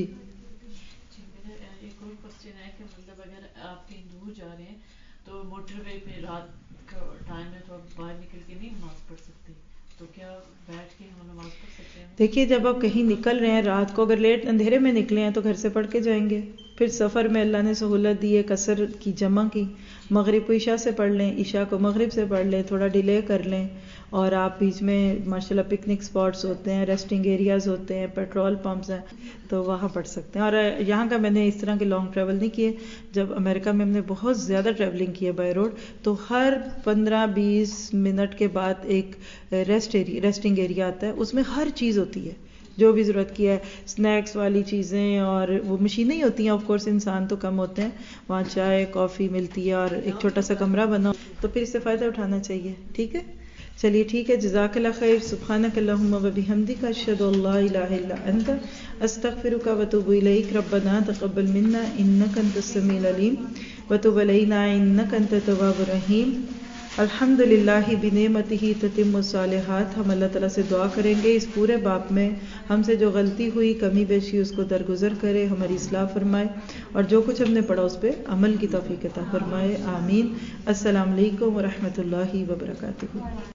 ایک اور کوسچن ہے کہ مطلب اگر آپ کہیں دور جا رہے ہیں تو موٹر وے پہ رات کا ٹائم ہے تو آپ باہر نکل کے نہیں نماز پڑھ سکتے، تو کیا بیٹھ کے ہم نماز پڑھ سکتے ہیں؟ دیکھیے جب آپ کہیں نکل رہے ہیں رات کو، اگر لیٹ اندھیرے میں نکلے ہیں تو گھر سے پڑھ کے جائیں گے، پھر سفر میں اللہ نے سہولت دی ہے قصر کی جمع کی، مغرب کو عشاء سے پڑھ لیں، عشاء کو مغرب سے پڑھ لیں، تھوڑا ڈیلے کر لیں، اور آپ بیچ میں ماشاءاللہ پکنک سپاٹس ہوتے ہیں، ریسٹنگ ایریاز ہوتے ہیں، پیٹرول پمپس ہیں، تو وہاں پڑھ سکتے ہیں. اور یہاں کا میں نے اس طرح کے لانگ ٹریول نہیں کیے. جب امریکہ میں ہم نے بہت زیادہ ٹریولنگ کی ہے بائی روڈ، تو ہر 15-20 منٹ کے بعد ایک ریسٹنگ ایریا آتا ہے، اس میں ہر چیز ہوتی ہے جو بھی ضرورت کی ہے، سنیکس والی چیزیں، اور وہ مشینیں ہی ہوتی ہیں، آف کورس انسان تو کم ہوتے ہیں. وہاں چائے کافی ملتی ہے اور ایک چھوٹا سا کمرہ بنا، تو پھر اس سے فائدہ اٹھانا چاہیے. ٹھیک ہے، چلیے ٹھیک ہے. جزاک اللہ خیر. سبحانک اللہم و بحمدک، اشہد ان لا الہ الا انت، استغفرک و اتوب الیک. ربنا تقبل منا انک انت السمیع العلیم وتب علینا انک انت التواب الرحیم. الحمد للہ بنعمتہ تتم الصالحات. ہم اللہ تعالیٰ سے دعا کریں گے اس پورے باب میں ہم سے جو غلطی ہوئی، کمی بیشی، اس کو درگزر کرے، ہماری اصلاح فرمائے، اور جو کچھ ہم نے پڑھا اس پہ عمل کی توفیق عطا فرمائے. آمین. السلام علیکم ورحمۃ اللہ وبرکاتہ.